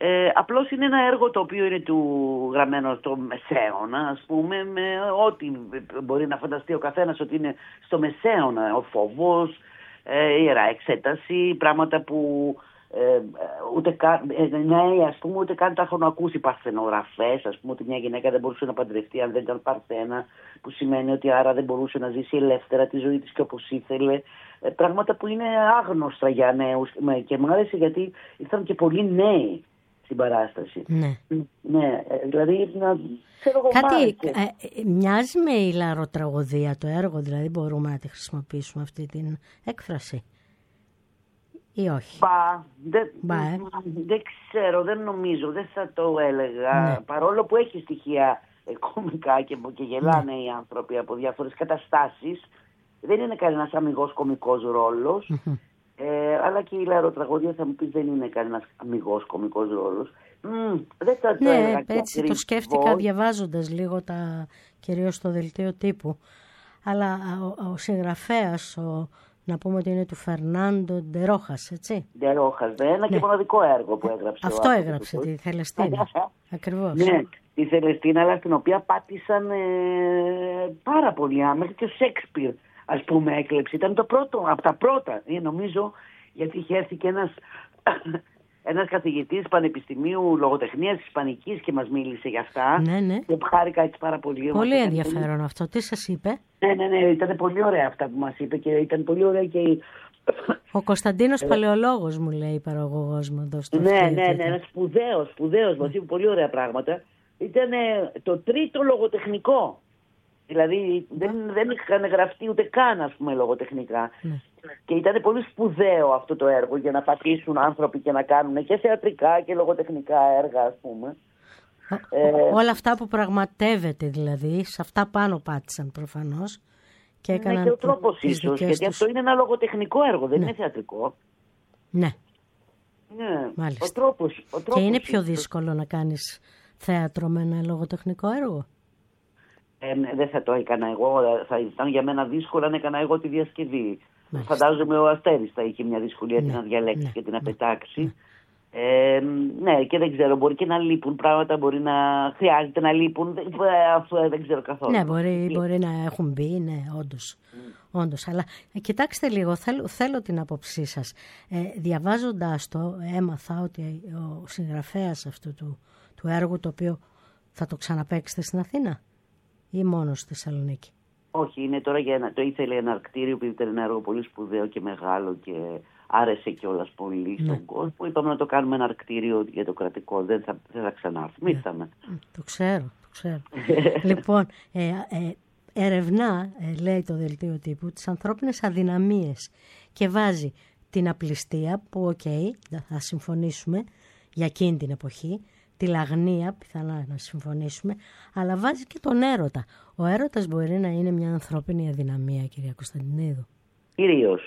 Ε, απλώς είναι ένα έργο το οποίο είναι του γραμμένο στο μεσαίωνα, ας πούμε, με ό,τι μπορεί να φανταστεί ο καθένας ότι είναι στο μεσαίωνα. Ο φόβος, ε, η ιερά εξέταση, πράγματα που ε, ούτε καν, ε, ναι, ας πούμε, ούτε καν τα έχουν ακούσει. Παρθενογραφές, ας πούμε, ότι μια γυναίκα δεν μπορούσε να παντρευτεί αν δεν ήταν παρθένα, που σημαίνει ότι άρα δεν μπορούσε να ζήσει ελεύθερα τη ζωή της και όπως ήθελε. Ε, πράγματα που είναι άγνωστα για νέους, και μου άρεσε γιατί ήρθαν και πολλοί νέοι στην παράσταση. Ναι. Ναι, δηλαδή να ξέρω εγώ. Κάτι ε, μοιάζει με ηλαροτραγωδία το έργο, δηλαδή μπορούμε να τη χρησιμοποιήσουμε αυτή την έκφραση ή όχι? Μπα, δεν, Μπα, ε. δεν ξέρω, δεν νομίζω, δεν θα το έλεγα. Ναι. Παρόλο που έχει στοιχεία κομικά και, και γελάνε ναι. οι άνθρωποι από διάφορες καταστάσεις, δεν είναι κανένας αμιγός κομικός ρόλος. Mm-hmm. Ε, αλλά και η ηλαροτραγωδία θα μου πει δεν είναι κανένας αμιγός κομικός ρόλος. Mm, δεν θα το ναι, έλεγα έτσι ακριβώς. Το σκέφτηκα διαβάζοντας λίγο τα, κυρίως το δελτίο τύπου. Αλλά ο, ο συγγραφέας, ο, να πούμε ότι είναι του Φερνάντο Ντερόχας, έτσι. Ντερόχας, ναι, ένα ναι. και μοναδικό έργο που έγραψε. Αυτό έγραψε, τη Θελεστίνα. Ακριβώς. Ναι, τη Θελεστίνα, αλλά στην οποία πάτησαν ε, πάρα πολύ, μέχρι και ο Σέξπιρ, ας πούμε, έκλεψε. Ήταν το πρώτο, από τα πρώτα, ε, νομίζω, γιατί είχε έρθει και ένας, ένας καθηγητής πανεπιστημίου λογοτεχνίας ισπανικής και μας μίλησε για αυτά. Ναι, ναι. Και χάρηκα έτσι πάρα πολύ. Πολύ ενδιαφέρον πολύ... αυτό. Τι σας είπε? Ναι, ναι, ναι, ήταν πολύ ωραία αυτά που μας είπε και ήταν πολύ ωραία και η... Ο Κωνσταντίνος Παλαιολόγος μου λέει, παραγωγός μου εδώ στο Ναι, ναι, ναι, ναι, ένας σπουδαίος, σπουδαίος, μας είπε πολύ ωραία πράγματα. Ήταν το τρίτο λογοτεχνικό. Δηλαδή δεν, δεν είχαν γραφτεί ούτε καν, ας πούμε, λογοτεχνικά. Ναι. Και ήταν πολύ σπουδαίο αυτό το έργο για να πατήσουν άνθρωποι και να κάνουν και θεατρικά και λογοτεχνικά έργα, ας πούμε. Ο, ε, όλα αυτά που πραγματεύεται δηλαδή, σε αυτά πάνω πάτησαν προφανώς. Και έκαναν ναι, και ο τρόπος ίσως, γιατί τους... αυτό είναι ένα λογοτεχνικό έργο, δεν ναι. είναι θεατρικό. Ναι. Ναι, μάλιστα. Ο τρόπος, ο τρόπος και είναι πιο ίσως. δύσκολο να κάνεις θέατρο με ένα λογοτεχνικό έργο. Ε, δεν θα το έκανα εγώ, θα ήταν για μένα δύσκολο αν έκανα εγώ τη διασκευή. Μάλιστα. Φαντάζομαι ο Αστέρης θα είχε μια δυσκολία ναι, να διαλέξει ναι, και την απετάξει. Ναι. Ε, ναι, και δεν ξέρω, μπορεί και να λείπουν πράγματα, μπορεί να χρειάζεται να λείπουν, δεν, δεν ξέρω καθόλου. Ναι, μπορεί, μπορεί να έχουν μπει, ναι, όντως. Mm. όντως. Αλλά ε, κοιτάξτε λίγο, θέλω, θέλω την άποψή σας. Ε, διαβάζοντας το, έμαθα ότι ο συγγραφέας αυτού του, του έργου, το οποίο θα το ξαναπαίξετε στην Αθήνα ή μόνο στη Θεσσαλονίκη? Όχι, είναι τώρα για ένα, το ήθελε ένα αρκτήριο που ήταν ένα έργο πολύ σπουδαίο και μεγάλο και άρεσε κιόλας πολύ στον ναι. κόσμο. Είπαμε να το κάνουμε ένα αρκτήριο για το κρατικό, δεν θα, δεν θα ξανάρθουμε. Ναι. Ήρθαμε. Το ξέρω, το ξέρω. Λοιπόν, ε, ε, ερευνά, ε, λέει το δελτίο τύπου, τις ανθρώπινες αδυναμίες και βάζει την απληστία που, οκ, okay, θα συμφωνήσουμε για εκείνη την εποχή, τη λαγνία, πιθανά να συμφωνήσουμε, αλλά βάζει και τον έρωτα. Ο έρωτας μπορεί να είναι μια ανθρώπινη αδυναμία, κυρία Κωνσταντινίδου. Κυρίως.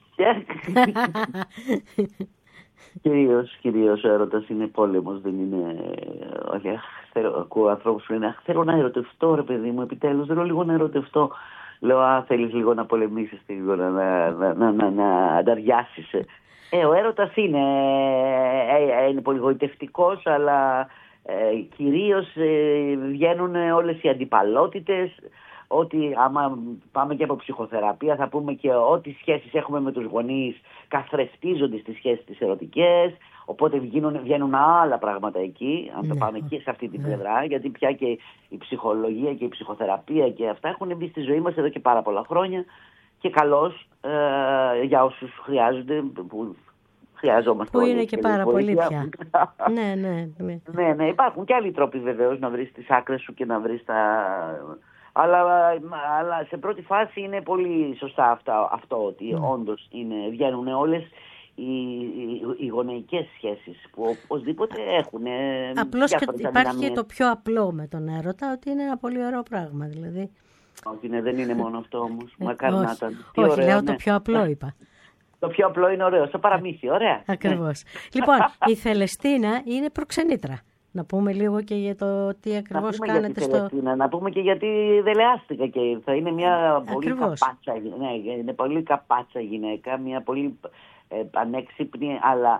κυρίως, κυρίως ο έρωτας είναι πόλεμος, δεν είναι... Όχι, θέλω, ακούω ανθρώπους που λένε «Αχ, θέλω να ερωτευτώ, ρε παιδί μου, επιτέλους, θέλω λίγο να ερωτευτώ». Λέω «Α, θέλεις λίγο να πολεμήσεις, λίγο να, να, να, να, να, να ανταριάσεις». Ε, ο έρωτας είναι, ε, ε, είναι πολύ γοητευτικός, αλλά ε, κυρίως ε, βγαίνουν όλες οι αντιπαλότητες, ότι άμα πάμε και από ψυχοθεραπεία θα πούμε και ό,τι σχέσεις έχουμε με τους γονείς καθρεφτίζονται στις σχέσεις τις ερωτικές, οπότε βγαίνουν, βγαίνουν άλλα πράγματα εκεί, αν το πάμε και σε αυτή την πλευρά, γιατί πια και η ψυχολογία και η ψυχοθεραπεία και αυτά έχουν μπει στη ζωή μας εδώ και πάρα πολλά χρόνια. Και καλώς ε, για όσους χρειάζονται, που χρειαζόμαστε. Που είναι και πάρα πολύ πια. ναι, ναι, ναι. ναι, ναι, υπάρχουν και άλλοι τρόποι βεβαίως να βρεις τις άκρες σου και να βρεις τα... Αλλά, αλλά σε πρώτη φάση είναι πολύ σωστά αυτά, αυτό ότι mm. όντως είναι, βγαίνουν όλες οι, οι, οι γονεϊκές σχέσεις που οπωσδήποτε έχουν. Απλώς και υπάρχει και το πιο απλό με τον έρωτα, ότι είναι ένα πολύ ωραίο πράγμα δηλαδή. Όχι, ναι, δεν είναι μόνο αυτό όμως. Μακάρι να ήταν. Όχι, ωραίο, λέω ναι. το πιο απλό είπα. Το πιο απλό είναι ωραίο, στο παραμύθι, ωραία. Ακριβώς. Λοιπόν, η Θελεστίνα είναι προξενήτρα. Να πούμε λίγο και για το τι ακριβώς κάνετε στο... Να πούμε και γιατί δελεάστηκα και ήρθα. Είναι μια πολύ καπάτσα, ναι, είναι πολύ καπάτσα γυναίκα, μια πολύ ε, ανέξυπνη, αλλά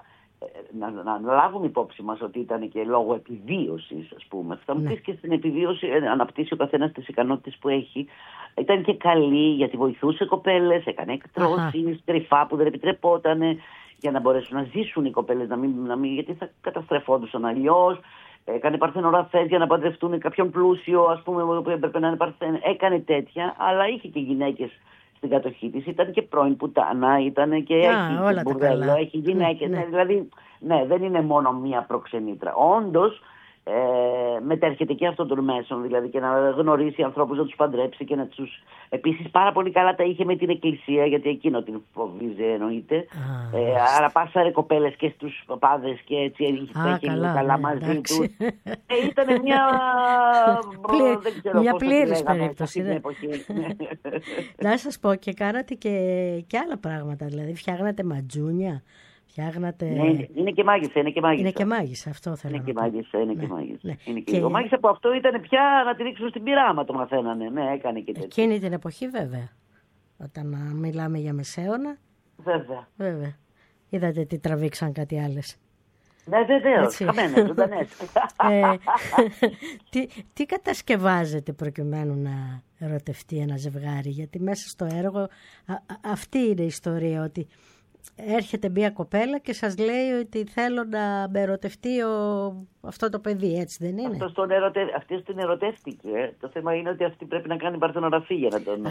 να, να, να λάβουν υπόψη μας ότι ήταν και λόγω επιβίωσης, ας πούμε. Θα μου πεις και στην επιβίωση αναπτύσσει ο καθένας τις ικανότητες που έχει. Ήταν και καλή γιατί βοηθούσε κοπέλες, έκανε εκτρώσεις κρυφά που δεν επιτρεπόταν για να μπορέσουν να ζήσουν οι κοπέλες, να μην, να μην, γιατί θα καταστρεφόντουσαν αλλιώς. Έκανε παρθενογραφές για να παντρευτούν κάποιον πλούσιο, ας πούμε, που έπρεπε να είναι παρθεν. Έκανε τέτοια, αλλά είχε και γυναίκες στην κατοχή της. Ήταν και πρώην πουτάνα, ήταν και Α, έχει μπουρδέλο, έχει γυναίκες. Ναι, ναι. Δηλαδή, ναι, δεν είναι μόνο μία προξενήτρα. Όντως, ε, μετέρχεται και αυτών των μέσων, δηλαδή και να γνωρίσει ανθρώπους, να τους παντρέψει και να τους... Επίσης πάρα πολύ καλά τα είχε με την εκκλησία, γιατί εκείνο την φοβίζε εννοείται. Α, ε, άρα πάσαρε κοπέλες και στους παπάδες και έτσι είχε καλά, καλά ναι, μαζί του. Ε, ήταν μια... Πλή... δεν ξέρω μια πλήρης περίπτωση. Ναι. Να σας πω, και κάνατε και, και άλλα πράγματα, δηλαδή φτιάχνατε ματζούνια. Φτιάχνατε... Ναι, είναι, είναι και μάγισσα, είναι και μάγισσα. Είναι και μάγισσα, αυτό θέλω είναι να και μάγισσα, είναι ναι, και μάγισσα. Ναι. Είναι και... Και... Ο μάγισσα από αυτό ήταν πια να τη ρίξουν στην πειράμα, το μαθαίνανε. Ναι, έκανε και τέτοιο. Εκείνη την εποχή βέβαια, όταν μιλάμε για μεσαίωνα. Βέβαια. Βέβαια. Είδατε τι τραβήξαν κάτι άλλες. Ναι, βεβαίως, χαμένες, ζωντανές. ε, τι, τι κατασκευάζετε προκειμένου να ερωτευτεί ένα ζευγάρι, γιατί μέσα στο έργο α, α, αυτή είναι η ιστορία, ότι έρχεται μια κοπέλα και σας λέει ότι θέλω να με ερωτευτεί ο... αυτό το παιδί, έτσι δεν είναι? Αυτός τον ερωτε... Αυτή την ερωτεύτηκε. Το θέμα είναι ότι αυτή πρέπει να κάνει παρθενογραφή για να τον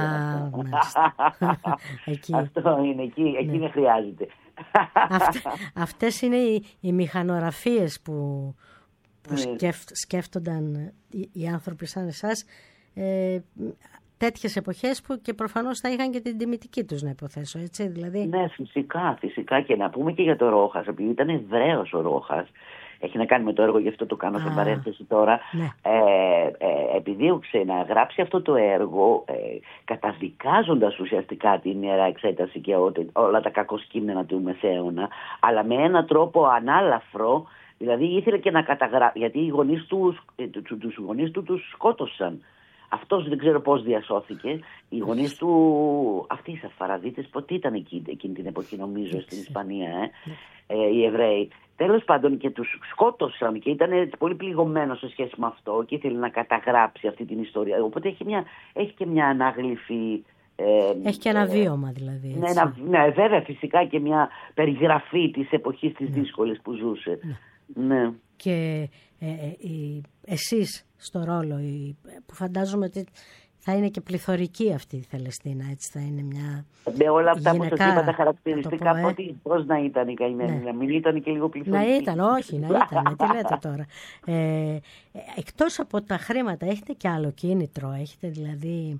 εκεί. Αυτό είναι, εκεί, εκεί δεν χρειάζεται. Αυτέ, αυτές είναι οι, οι μηχανογραφίες που, που σκεφ, σκέφτονταν οι, οι άνθρωποι σαν εσάς, ε, τέτοιες εποχές που και προφανώς θα είχαν και την τιμητική τους, να υποθέσω, έτσι, δηλαδή. Ναι, φυσικά, φυσικά, και να πούμε και για το Ρόχας, επειδή ήταν Εβραίος ο Ρόχας, έχει να κάνει με το έργο, γι' αυτό το κάνω σε παρένθεση τώρα, ναι. ε, ε, επιδίωξε να γράψει αυτό το έργο, ε, καταδικάζοντας ουσιαστικά την Ιερά Εξέταση και ό, όλα τα κακοσκήμενα του Μεσαίωνα, αλλά με έναν τρόπο ανάλαφρο, δηλαδή ήθελε και να καταγράψει, γιατί οι γονείς του, του, τους γονείς του τους σκότωσαν. Αυτός δεν ξέρω πώς διασώθηκε. Οι γονείς του, αυτοί οι Σαφαραδίτες, πότε ήταν εκεί, εκείνη την εποχή, νομίζω, στην Ισπανία, ε? Ε, οι Εβραίοι. Τέλος πάντων, και τους σκότωσαν και ήταν πολύ πληγωμένος σε σχέση με αυτό και ήθελε να καταγράψει αυτή την ιστορία. Οπότε έχει, μια, έχει και μια ανάγλυφη... Ε, έχει και ένα ε, βίωμα δηλαδή. Ναι, ένα, ναι, βέβαια, φυσικά και μια περιγραφή της εποχής της ναι. δύσκολης που ζούσε. Ναι. ναι. Και ε, ε, ε, εσείς στο ρόλο, ε, που φαντάζομαι ότι θα είναι και πληθωρική αυτή η Θελεστίνα, έτσι θα είναι μια με όλα αυτά γυναικά, που σας είπα τα χαρακτηριστικά, πω, ε. ότι πώς να ήταν η καημένη, ναι. να μην ήταν και λίγο πληθωρική. Να ήταν, όχι, να ήταν, τι λέτε τώρα. Ε, εκτός από τα χρήματα, έχετε και άλλο κίνητρο, έχετε δηλαδή...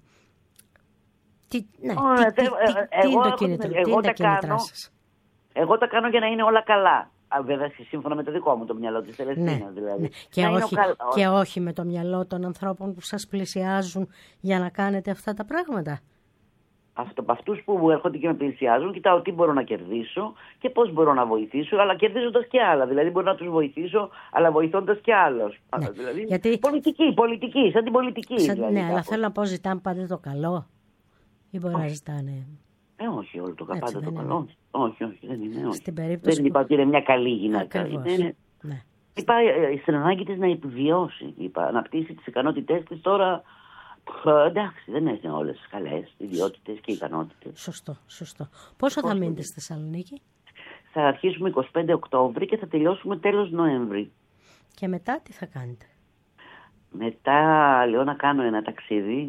Τι, ναι, Ωραία, τι, τι, τι, τι είναι το κίνητρο, τι είναι τα κίνητρά σας? Εγώ τα κάνω για να είναι όλα καλά. Α, βέβαια, σύμφωνα με το δικό μου το μυαλό της Θελεστίνας, ναι, δηλαδή. Ναι. Και, όχι, καλ... και όχι με το μυαλό των ανθρώπων που σας πλησιάζουν για να κάνετε αυτά τα πράγματα. Αυτό, από αυτούς που έρχονται και με πλησιάζουν, κοιτάω τι μπορώ να κερδίσω και πώς μπορώ να βοηθήσω, αλλά κερδίζοντας και άλλα. Δηλαδή, μπορώ να τους βοηθήσω, αλλά βοηθώντας και άλλους. Ναι. Δηλαδή, γιατί... πολιτική, πολιτική, σαν την πολιτική. Σαν... Δηλαδή, ναι, κάπως. Αλλά θέλω να πω, ζητάνε πάντα το καλό. Ή μπορεί όχι. να ζητάνε. Ε, όχι, όλο το πάντα το καλό. Είναι. Όχι, όχι, δεν είναι. Όχι. Στην περίπτωση δεν είπα ότι είναι μια καλή γυναίκα. Είναι... Ναι. Είπα στην ανάγκη της να επιβιώσει. Είπα, να πτήσει τις ικανότητές της τώρα. Εντάξει, δεν είναι όλες καλές ιδιότητες και ικανότητες. Σωστό, σωστό. Πόσο Πώς θα μείνετε στη Θεσσαλονίκη? Θα αρχίσουμε εικοστή πέμπτη Οκτώβρη και θα τελειώσουμε τέλος Νοέμβρη. Και μετά τι θα κάνετε? Μετά λέω να κάνω ένα ταξίδι.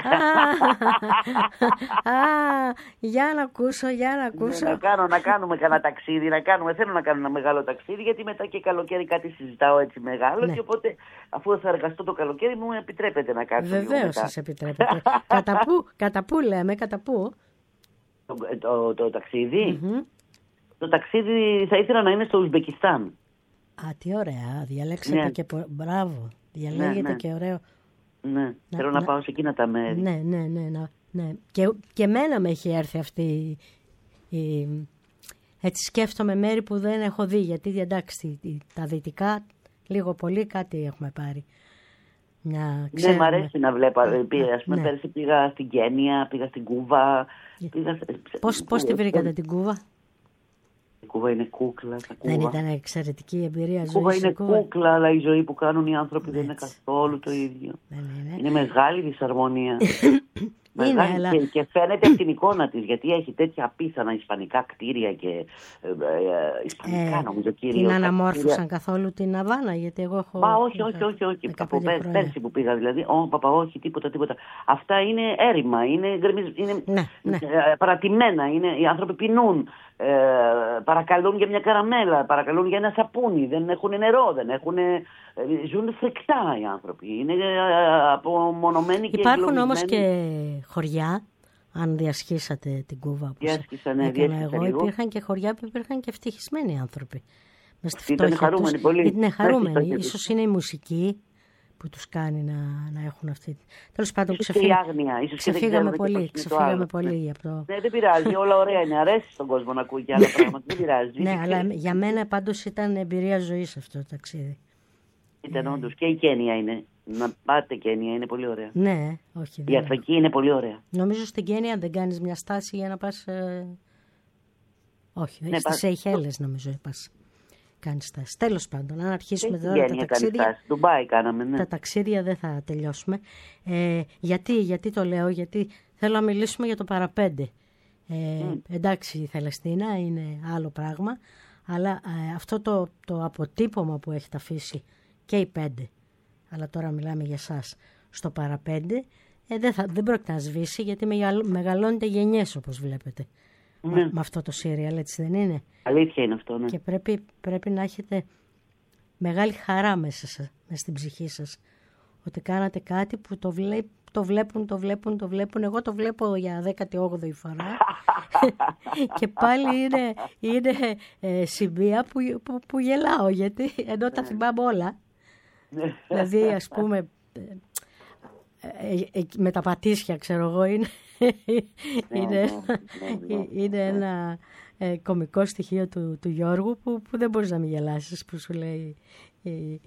Α, για να ακούσω, για να ακούσω. Να, κάνω, να κάνουμε κανένα ταξίδι, να κάνουμε, θέλω να κάνω ένα μεγάλο ταξίδι, γιατί μετά και καλοκαίρι κάτι συζητάω έτσι μεγάλο, ναι. Και οπότε αφού θα εργαστώ το καλοκαίρι μου επιτρέπεται να κάνω. Βεβαίως σας επιτρέπεται. κατά, πού, κατά πού λέμε, κατά πού? Το, το, το ταξίδι. Mm-hmm. Το ταξίδι θα ήθελα να είναι στο Ουσμπεκιστάν. Α, τι ωραία, διαλέξατε ναι. και πο... μπράβο. Διαλέγετε ναι, ναι. και ωραίο. Ναι, να, θέλω να, να πάω σε εκείνα τα μέρη. Ναι, ναι, ναι. ναι, ναι. Και, και εμένα με έχει έρθει αυτή η... Έτσι σκέφτομαι μέρη που δεν έχω δει, γιατί εντάξει τα δυτικά λίγο πολύ κάτι έχουμε πάρει. Μια, ναι, μ' αρέσει να βλέπω. Πήγα, ας πούμε, ναι. Πέρσι πήγα στην Κένια, πήγα στην Κούβα. Πήγα... Πώς, πώς τη βρήκατε την Κούβα? Η Κούβα είναι κούκλα. Δεν ήταν εξαιρετική εμπειρία ζωής. Η Κούβα είναι κούκλα, αλλά η ζωή που κάνουν οι άνθρωποι δεν είναι καθόλου το ίδιο. Δεν είναι. Είναι μεγάλη δυσαρμονία. Είναι, αλλά... και, και φαίνεται από την εικόνα της, γιατί έχει τέτοια απίθανα ισπανικά κτίρια και ε, ε, ισπανικά ε, νομίζω κυρίως. Την αναμόρφωσαν καθόλου την Αβάνα, γιατί εγώ έχω... Μα όχι, όχι, όχι, όχι. Από πέρσι που πήγα δηλαδή, ω, παπα, όχι, τίποτα, τίποτα. Αυτά είναι έρημα, είναι, είναι ναι, ναι. Ε, παρατημένα, είναι, οι άνθρωποι πεινούν, ε, παρακαλούν για μια καραμέλα, παρακαλούν για ένα σαπούνι, δεν έχουν νερό, δεν έχουν... Ζουν φρικτά οι άνθρωποι. Είναι απομονωμένοι και εγκλωβισμένοι. Υπάρχουν όμως και χωριά, αν διασχίσατε την Κούβα, όπως διάσχισανε, έκανα εγώ, υπήρχαν και χωριά που υπήρχαν και ευτυχισμένοι άνθρωποι. Μες στη ήταν χαρούμενοι τους, πολύ. Είναι χαρούμενοι. Ίσως είναι η μουσική που τους κάνει να, να έχουν αυτή. Τέλος πάντων, ξεφύγαμε, ξεφύγαμε πολύ. Ξεφύγαμε πολύ από το... Ναι, δεν πειράζει. Όλα ωραία είναι. Αρέσει στον κόσμο να ακούει και άλλα πράγματα. Δεν πειράζει. Ναι, αλλά για μένα πάντως ήταν εμπειρία ζωής αυτό το ταξίδι. Ήταν όντως. Και η Κένια είναι. Να πάτε Κένια, είναι πολύ ωραία. Ναι, όχι. Η Αφρική είναι πολύ ωραία. Νομίζω στην Κένια δεν κάνεις μια στάση για να πας... Ε... Όχι, ναι, στις Σεϊχέλες νομίζω πας. Κάνεις στάση. Τέλος πάντων, αν αρχίσουμε τώρα τα ταξίδια... Ντουμπάι κάναμε, ναι. Τα ταξίδια δεν θα τελειώσουμε. Ε, γιατί, γιατί το λέω, γιατί θέλω να μιλήσουμε για το παραπέντε. Ε, mm. Εντάξει, η Θελεστίνα είναι άλλο πράγμα, αλλά ε, αυτό το, το αποτύπωμα που έχετε αφήσει και οι πέντε, αλλά τώρα μιλάμε για εσάς, στο παραπέντε, ε, δεν, θα, δεν πρόκειται να σβήσει, γιατί μεγαλώνετε γενιές, όπως βλέπετε. Ναι. Με, με αυτό το σύριαλ, έτσι δεν είναι? Αλήθεια είναι αυτό, ναι. Και πρέπει, πρέπει να έχετε μεγάλη χαρά μέσα, σας, μέσα στην ψυχή σας, ότι κάνατε κάτι που το, βλέ, το βλέπουν, το βλέπουν, το βλέπουν. Εγώ το βλέπω για δέκατη όγδοη φορά και πάλι είναι, είναι ε, σημεία που, που, που γελάω, γιατί ενώ τα θυμάμαι όλα. Δηλαδή, ας πούμε, ε, ε, με τα πατήσια, ξέρω εγώ, είναι, είναι, είναι ένα ε, κωμικό στοιχείο του, του Γιώργου που, που δεν μπορείς να μην γελάσεις, που σου λέει η,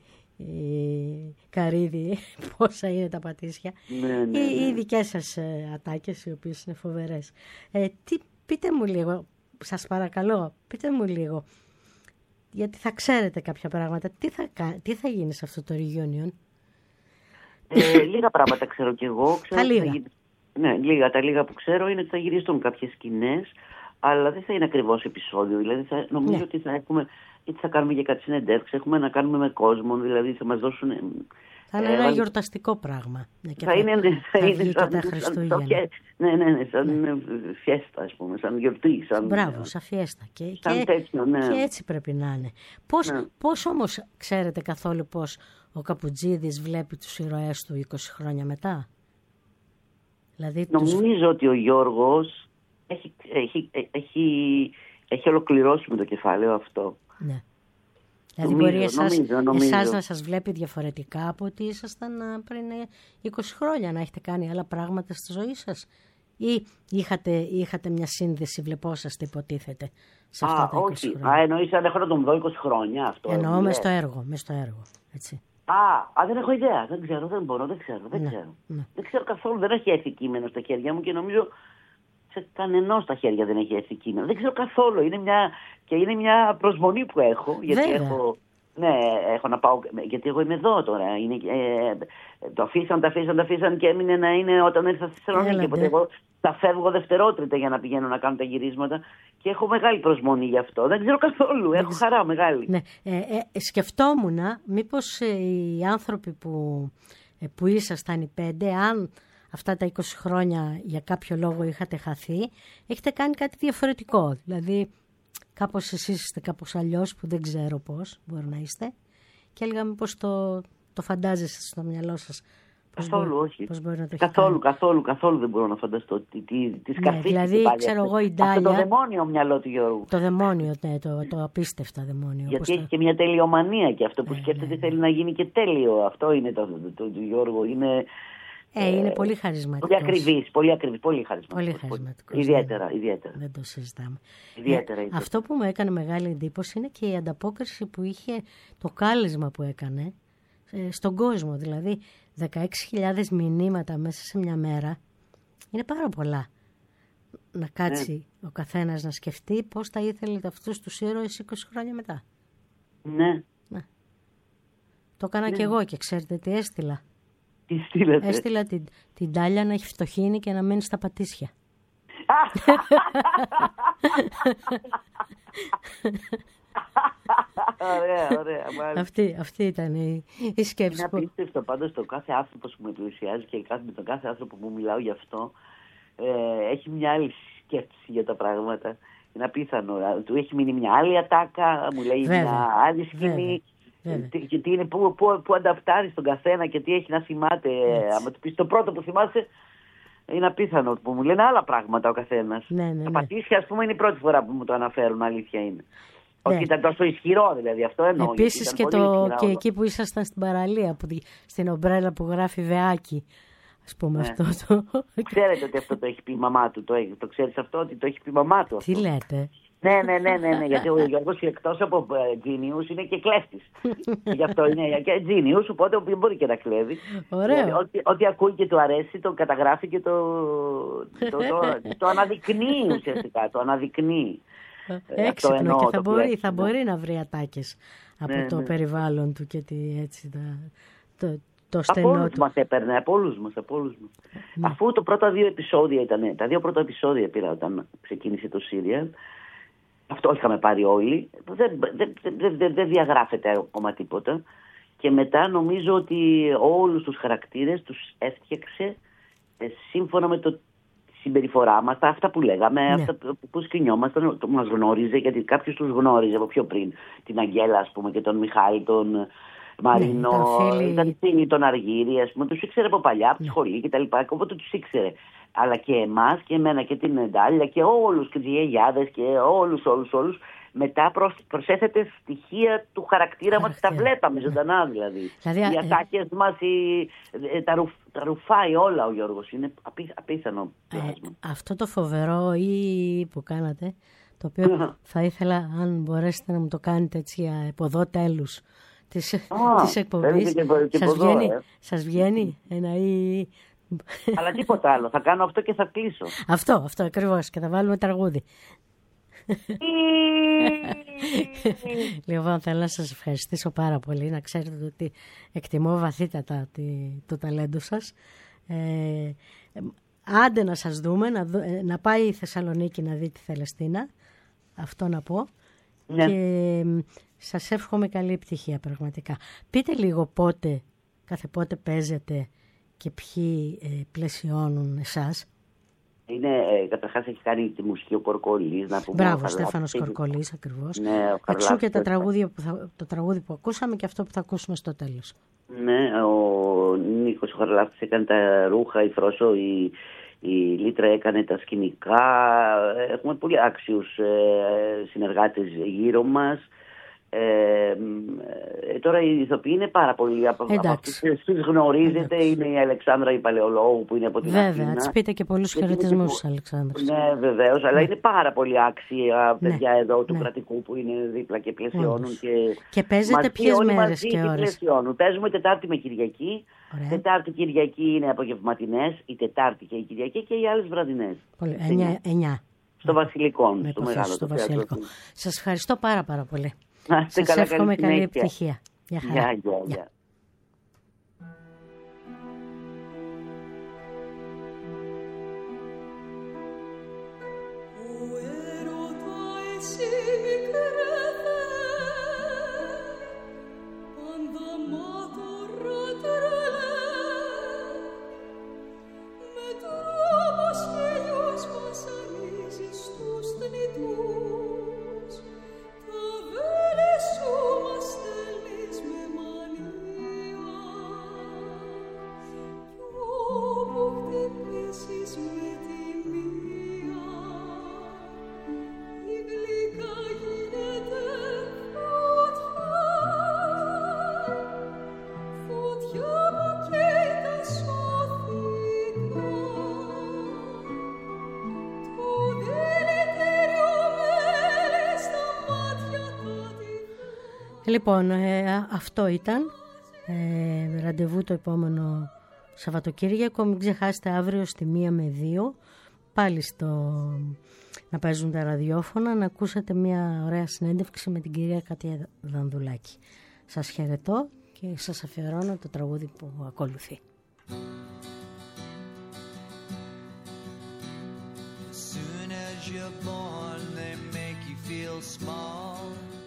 η Καρύδη πόσα είναι τα πατήσια. Ναι, ναι, ναι. Οι, οι δικές σας ε, ατάκες, οι οποίες είναι φοβερές. Ε, τι, πείτε μου λίγο, σας παρακαλώ, πείτε μου λίγο, γιατί θα ξέρετε κάποια πράγματα. Τι θα, τι θα γίνει σε αυτό το reunion? Ε, λίγα πράγματα ξέρω κι εγώ. Ξέρω τα λίγα. Θα, ναι, λίγα. Τα λίγα που ξέρω είναι ότι θα γυριστούν κάποιες σκηνές, αλλά δεν θα είναι ακριβώς επεισόδιο. Δηλαδή θα, νομίζω ναι. ότι θα έχουμε, γιατί θα κάνουμε και κάτι συνεντεύξεις, έχουμε να κάνουμε με κόσμο, δηλαδή θα μας δώσουν... Θα είναι ε, ένα γιορταστικό πράγμα. Θα, θα είναι, θα θα είναι σαν, τα Χριστούγεννα. Σαν, ναι, ναι, ναι, σαν ναι. φιέστα, ας πούμε, σαν γιορτή. Σαν, μπράβο, σαν φιέστα. Και, σαν και, τέτοιο, ναι. Και έτσι πρέπει να είναι. Πώς, ναι. πώς όμως ξέρετε καθόλου πώς ο Καπουτζίδης βλέπει τους ηρωές του είκοσι χρόνια μετά? Δηλαδή, νομίζω τους... ότι ο Γιώργος έχει, έχει, έχει, έχει ολοκληρώσει με το κεφάλαιο αυτό. Ναι. Δηλαδή νομίζω, μπορεί εσάς, νομίζω, νομίζω. εσάς να σας βλέπει διαφορετικά από ότι ήσασταν πριν είκοσι χρόνια, να έχετε κάνει άλλα πράγματα στη ζωή σας, ή είχατε, είχατε μια σύνδεση, βλεπόσαστε υποτίθεται σε αυτά α, τα είκοσι όχι. χρόνια? Α, εννοείς αν έχω να τον δω είκοσι χρόνια αυτό? Εννοώ μες στο έργο, μες στο έργο, έτσι. Α, α, δεν έχω ιδέα, δεν ξέρω, δεν μπορώ, δεν ξέρω, δεν ναι, ξέρω. Ναι. Δεν ξέρω καθόλου, δεν έχει έρθει κείμενο στα χέρια μου και νομίζω σε κανενός στα χέρια δεν έχει έρθει κείμενο. Δεν ξέρω καθόλου, είναι μια, και είναι μια προσμονή που έχω, γιατί Βέβαια. έχω... Ναι, έχω να πάω, γιατί εγώ είμαι εδώ τώρα. Είναι, ε, το αφήσαν, το αφήσαν, το αφήσαν και έμεινε να είναι όταν ήρθα στη Θεσσαλονίκη. Οπότε εγώ θα φεύγω δευτερότριτα για να πηγαίνω να κάνω τα γυρίσματα και έχω μεγάλη προσμονή γι' αυτό. Δεν ξέρω καθόλου, έχω χαρά μεγάλη. Ναι, ε, ε, σκεφτόμουν μήπως ε, οι άνθρωποι που, ε, που ήσασταν οι πέντε, αν αυτά τα είκοσι χρόνια για κάποιο λόγο είχατε χαθεί, έχετε κάνει κάτι διαφορετικό. Δηλαδή... Κάπως εσείς είστε κάπως αλλιώς, που δεν ξέρω πώς μπορεί να είστε. Και έλεγα μήπως το, το φαντάζεστε στο μυαλό σας. Καθόλου μπορεί, όχι. Πώς μπορεί να το καθόλου, καθόλου, καθόλου δεν μπορώ να φανταστώ τι, τι, τι σκαφή. Ναι, δηλαδή, ξέρω εγώ, η Ντάλια... Αυτό το δαιμόνιο μιαλό του Γιώργου. Το δαιμόνιο, ναι, το, το απίστευτα δαιμόνιο. Γιατί έχει το... και μια τελειομανία και αυτό που ε, σκέφτεται ναι, ναι. θέλει να γίνει και τέλειο. Αυτό είναι το, το, το, το Γιώργου. Είναι... Ε, είναι πολύ χαρισματικός. Πολύ ακριβής, πολύ ακριβής, πολύ χαρισματικός. Πολύ χαρισματικός. Ιδιαίτερα, δεν, ιδιαίτερα. Δεν το συζητάμε. Ιδιαίτερα, ε, ιδιαίτερα. Αυτό που μου έκανε μεγάλη εντύπωση είναι και η ανταπόκριση που είχε, το κάλεσμα που έκανε ε, στον κόσμο. Δηλαδή, δεκαέξι χιλιάδες μηνύματα μέσα σε μια μέρα είναι πάρα πολλά. να κάτσει ναι. ο καθένας να σκεφτεί πώς θα ήθελε αυτούς τους ήρωες είκοσι χρόνια μετά. Ναι. ναι. Το έκανα ναι. κι εγώ και ξέρετε τι έστειλα. Τι στείλατε? Έστειλα την, την Τάλια να έχει φτωχύνει και να μένει στα πατήσια. Ωραία, ωραία. Αυτή, αυτή ήταν η, η σκέψη. Είναι απίστευτο πάντως το κάθε άνθρωπος που με πλησιάζει και με τον κάθε άνθρωπο που μιλάω γι' αυτό ε, έχει μια άλλη σκέψη για τα πράγματα. Είναι απίθανο. Του έχει μείνει μια άλλη ατάκα, μου λέει βέβαια, μια άλλη σκηνή. Και τι είναι, πού, πού, πού ανταπτάρει τον καθένα και τι έχει να θυμάται. Αν του πει το πρώτο που θυμάσαι, είναι απίθανο που μου λένε άλλα πράγματα ο καθένας. Ναι, ναι, ναι. Τα πατήσια, ας πούμε, είναι η πρώτη φορά που μου το αναφέρουν, αλήθεια είναι. Ναι. Όχι, ήταν τόσο ισχυρό, δηλαδή αυτό εννοώ. Επίσης και, το, και εκεί που ήσασταν στην παραλία, που, στην ομπρέλα που γράφει Βεάκι. Ας πούμε ναι. αυτό το. Ξέρετε ότι αυτό το έχει πει η μαμά του. Το, το ξέρεις αυτό, ότι το έχει πει η μαμά του. Τι λέτε? Ναι, ναι, ναι, ναι, ναι, γιατί ο Γιώργος εκτός από genius είναι και κλέφτης. Γι' αυτό είναι και genius, οπότε μπορεί και να κλέβει. Ωραίο. Ό,τι, ό,τι ακούει και του αρέσει, το καταγράφει και το, το, το, το, το αναδεικνύει ουσιαστικά, το αναδεικνύει. Έξυπνο εννοώ, και θα μπορεί, θα μπορεί να βρει ατάκες από ναι, το ναι. περιβάλλον του και τι, έτσι, τα, το, το στενό από όλους του. Μας έπαιρνε, από όλους μας, από όλους μας. Ναι. Αφού το πρώτα δύο επεισόδια ήταν, τα δύο πρώτα επεισόδια πήρα όταν ξεκίνησε το σύριαλ, αυτό είχαμε πάρει όλοι, δεν, δεν, δεν, δεν, δεν διαγράφεται ακόμα τίποτα. Και μετά νομίζω ότι όλους τους χαρακτήρες τους έφτιαξε ε, σύμφωνα με το συμπεριφορά μας, αυτά που λέγαμε, ναι. αυτά που σκηνιόμασταν, το μας γνώριζε, γιατί κάποιος τους γνώριζε από πιο πριν. Την Αγγέλα, ας πούμε, και τον Μιχάλη, τον Μαρίνο, ναι, τα φίλη, τον Αργύρη, ας πούμε, τους ήξερε από παλιά, από τη σχολή κτλ. Οπότε τους ήξερε. Αλλά και εμάς και εμένα και την Ντάλια και όλους και τις γιαγιάδες και όλους, όλους, όλους. Μετά προσέθετε στοιχεία του χαρακτήρα μας, τα βλέπαμε ζωντανά δηλαδή. δηλαδή οι ατάκες ε... μας, οι, τα, ρουφ, τα ρουφάει όλα ο Γιώργος. Είναι απί, απίθανο. Ε, αυτό το φοβερό ή που κάνατε, το οποίο θα ήθελα αν μπορέσετε να μου το κάνετε έτσι από εδώ τέλους της, ah, της εκπομπής. Και, και σας, βγαίνει, ε. σας βγαίνει ένα ή... Αλλά τίποτα άλλο. Θα κάνω αυτό και θα κλείσω. Αυτό, αυτό ακριβώς. Και θα βάλουμε τραγούδι. Λοιπόν, θέλω να σας ευχαριστήσω πάρα πολύ. Να ξέρετε ότι εκτιμώ βαθύτατα το ταλέντο σας. Ε, άντε να σας δούμε, να, δω, να πάει η Θεσσαλονίκη να δει τη Θελεστίνα. Αυτό να πω. Ναι. Και σας εύχομαι καλή επιτυχία πραγματικά. Πείτε λίγο πότε, κάθε πότε παίζετε και ποιοι ε, πλαισιώνουν εσάς. Είναι, ε, καταρχάς έχει κάνει τη μουσική ο Κορκολής. Να πούμε, μπράβο, ο Στέφανος Κορκολής ακριβώς. Ναι, εξού και τα τραγούδια που θα, το τραγούδι που ακούσαμε και αυτό που θα ακούσουμε στο τέλος. Ναι, ο Νίκος ο Χαρλάφτης έκανε τα ρούχα, η Φρόσο, η, η Λίτρα έκανε τα σκηνικά. Έχουμε πολύ άξιους ε, συνεργάτες γύρω μας. Ε, ε, τώρα οι ηθοποιοί είναι πάρα πολλοί από αυτούς που γνωρίζετε. Εντάξει. Είναι η Αλεξάνδρα η Παλαιολόγου που είναι από την Αθήνα. Βέβαια, της πείτε και πολλούς χαιρετισμούς στους Αλεξάνδρους. Ναι, βεβαίως, αλλά ναι. είναι πάρα πολύ άξια παιδιά ναι. εδώ του ναι. κρατικού που είναι δίπλα και πλαισιώνουν. Και, και παίζετε ποιες μέρες και ώρες? Παίζουμε Τετάρτη με Κυριακή. Ωραία. Τετάρτη Κυριακή είναι απογευματινές, η Τετάρτη και η Κυριακή και οι άλλες βραδινές. εννιά. Στο Βασιλικό. Με στο μεγάλο, στο Βασιλικό. Σας ευχαριστώ πάρα πάρα πολύ. Σας καλά, εύχομαι καλή, καλή επιτυχία. Γεια χαρά. Γεια, γεια, γεια. Λοιπόν, ε, αυτό ήταν ε, ραντεβού το επόμενο Σαββατοκύριακο. Μην ξεχάσετε αύριο στη μία με δύο πάλι στο... να παίζουν τα ραδιόφωνα, να ακούσατε μια ωραία συνέντευξη με την κυρία Κάτια Δανδουλάκη. Σας χαιρετώ και σας αφιερώνω το τραγούδι που ακολουθεί. As soon as you're born, they make you feel small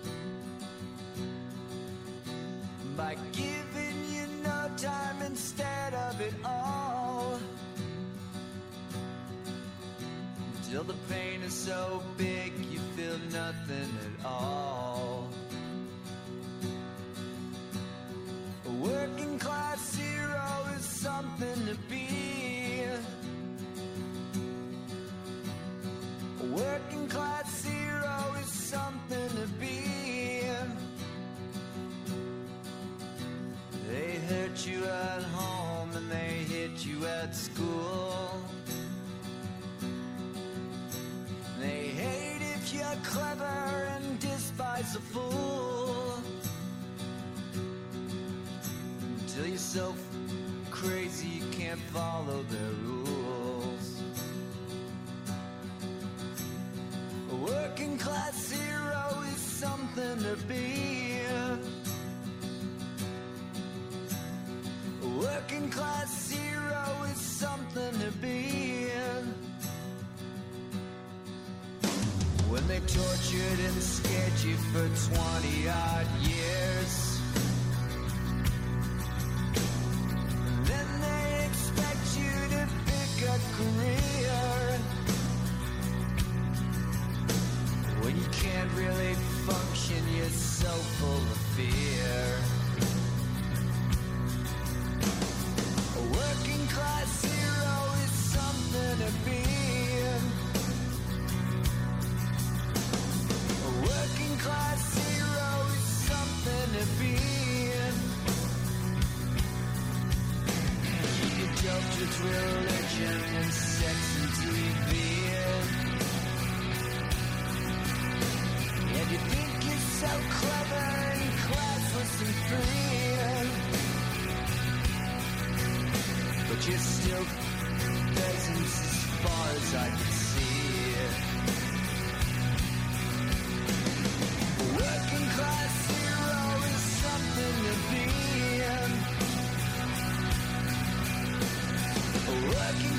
by giving you no time instead of it all, till the pain is so big you feel nothing at all. A working class hero is something to be. A working class hero is something to be. They hurt you at home and they hit you at school. They hate if you're clever and despise a fool. Until you're so crazy you can't follow their rules. A working class hero is something to be. A working class hero is something to be. When they tortured and scared you for twenty odd years, then they expect you to pick a career when you can't really function, you're so full of fear. A working class hero is something to be. A working class hero is something to be. You joked with religion and sex and T V, and you think you're so clever and classless and free, but you're still peasants as far as I can see. A working class hero is something to be. A working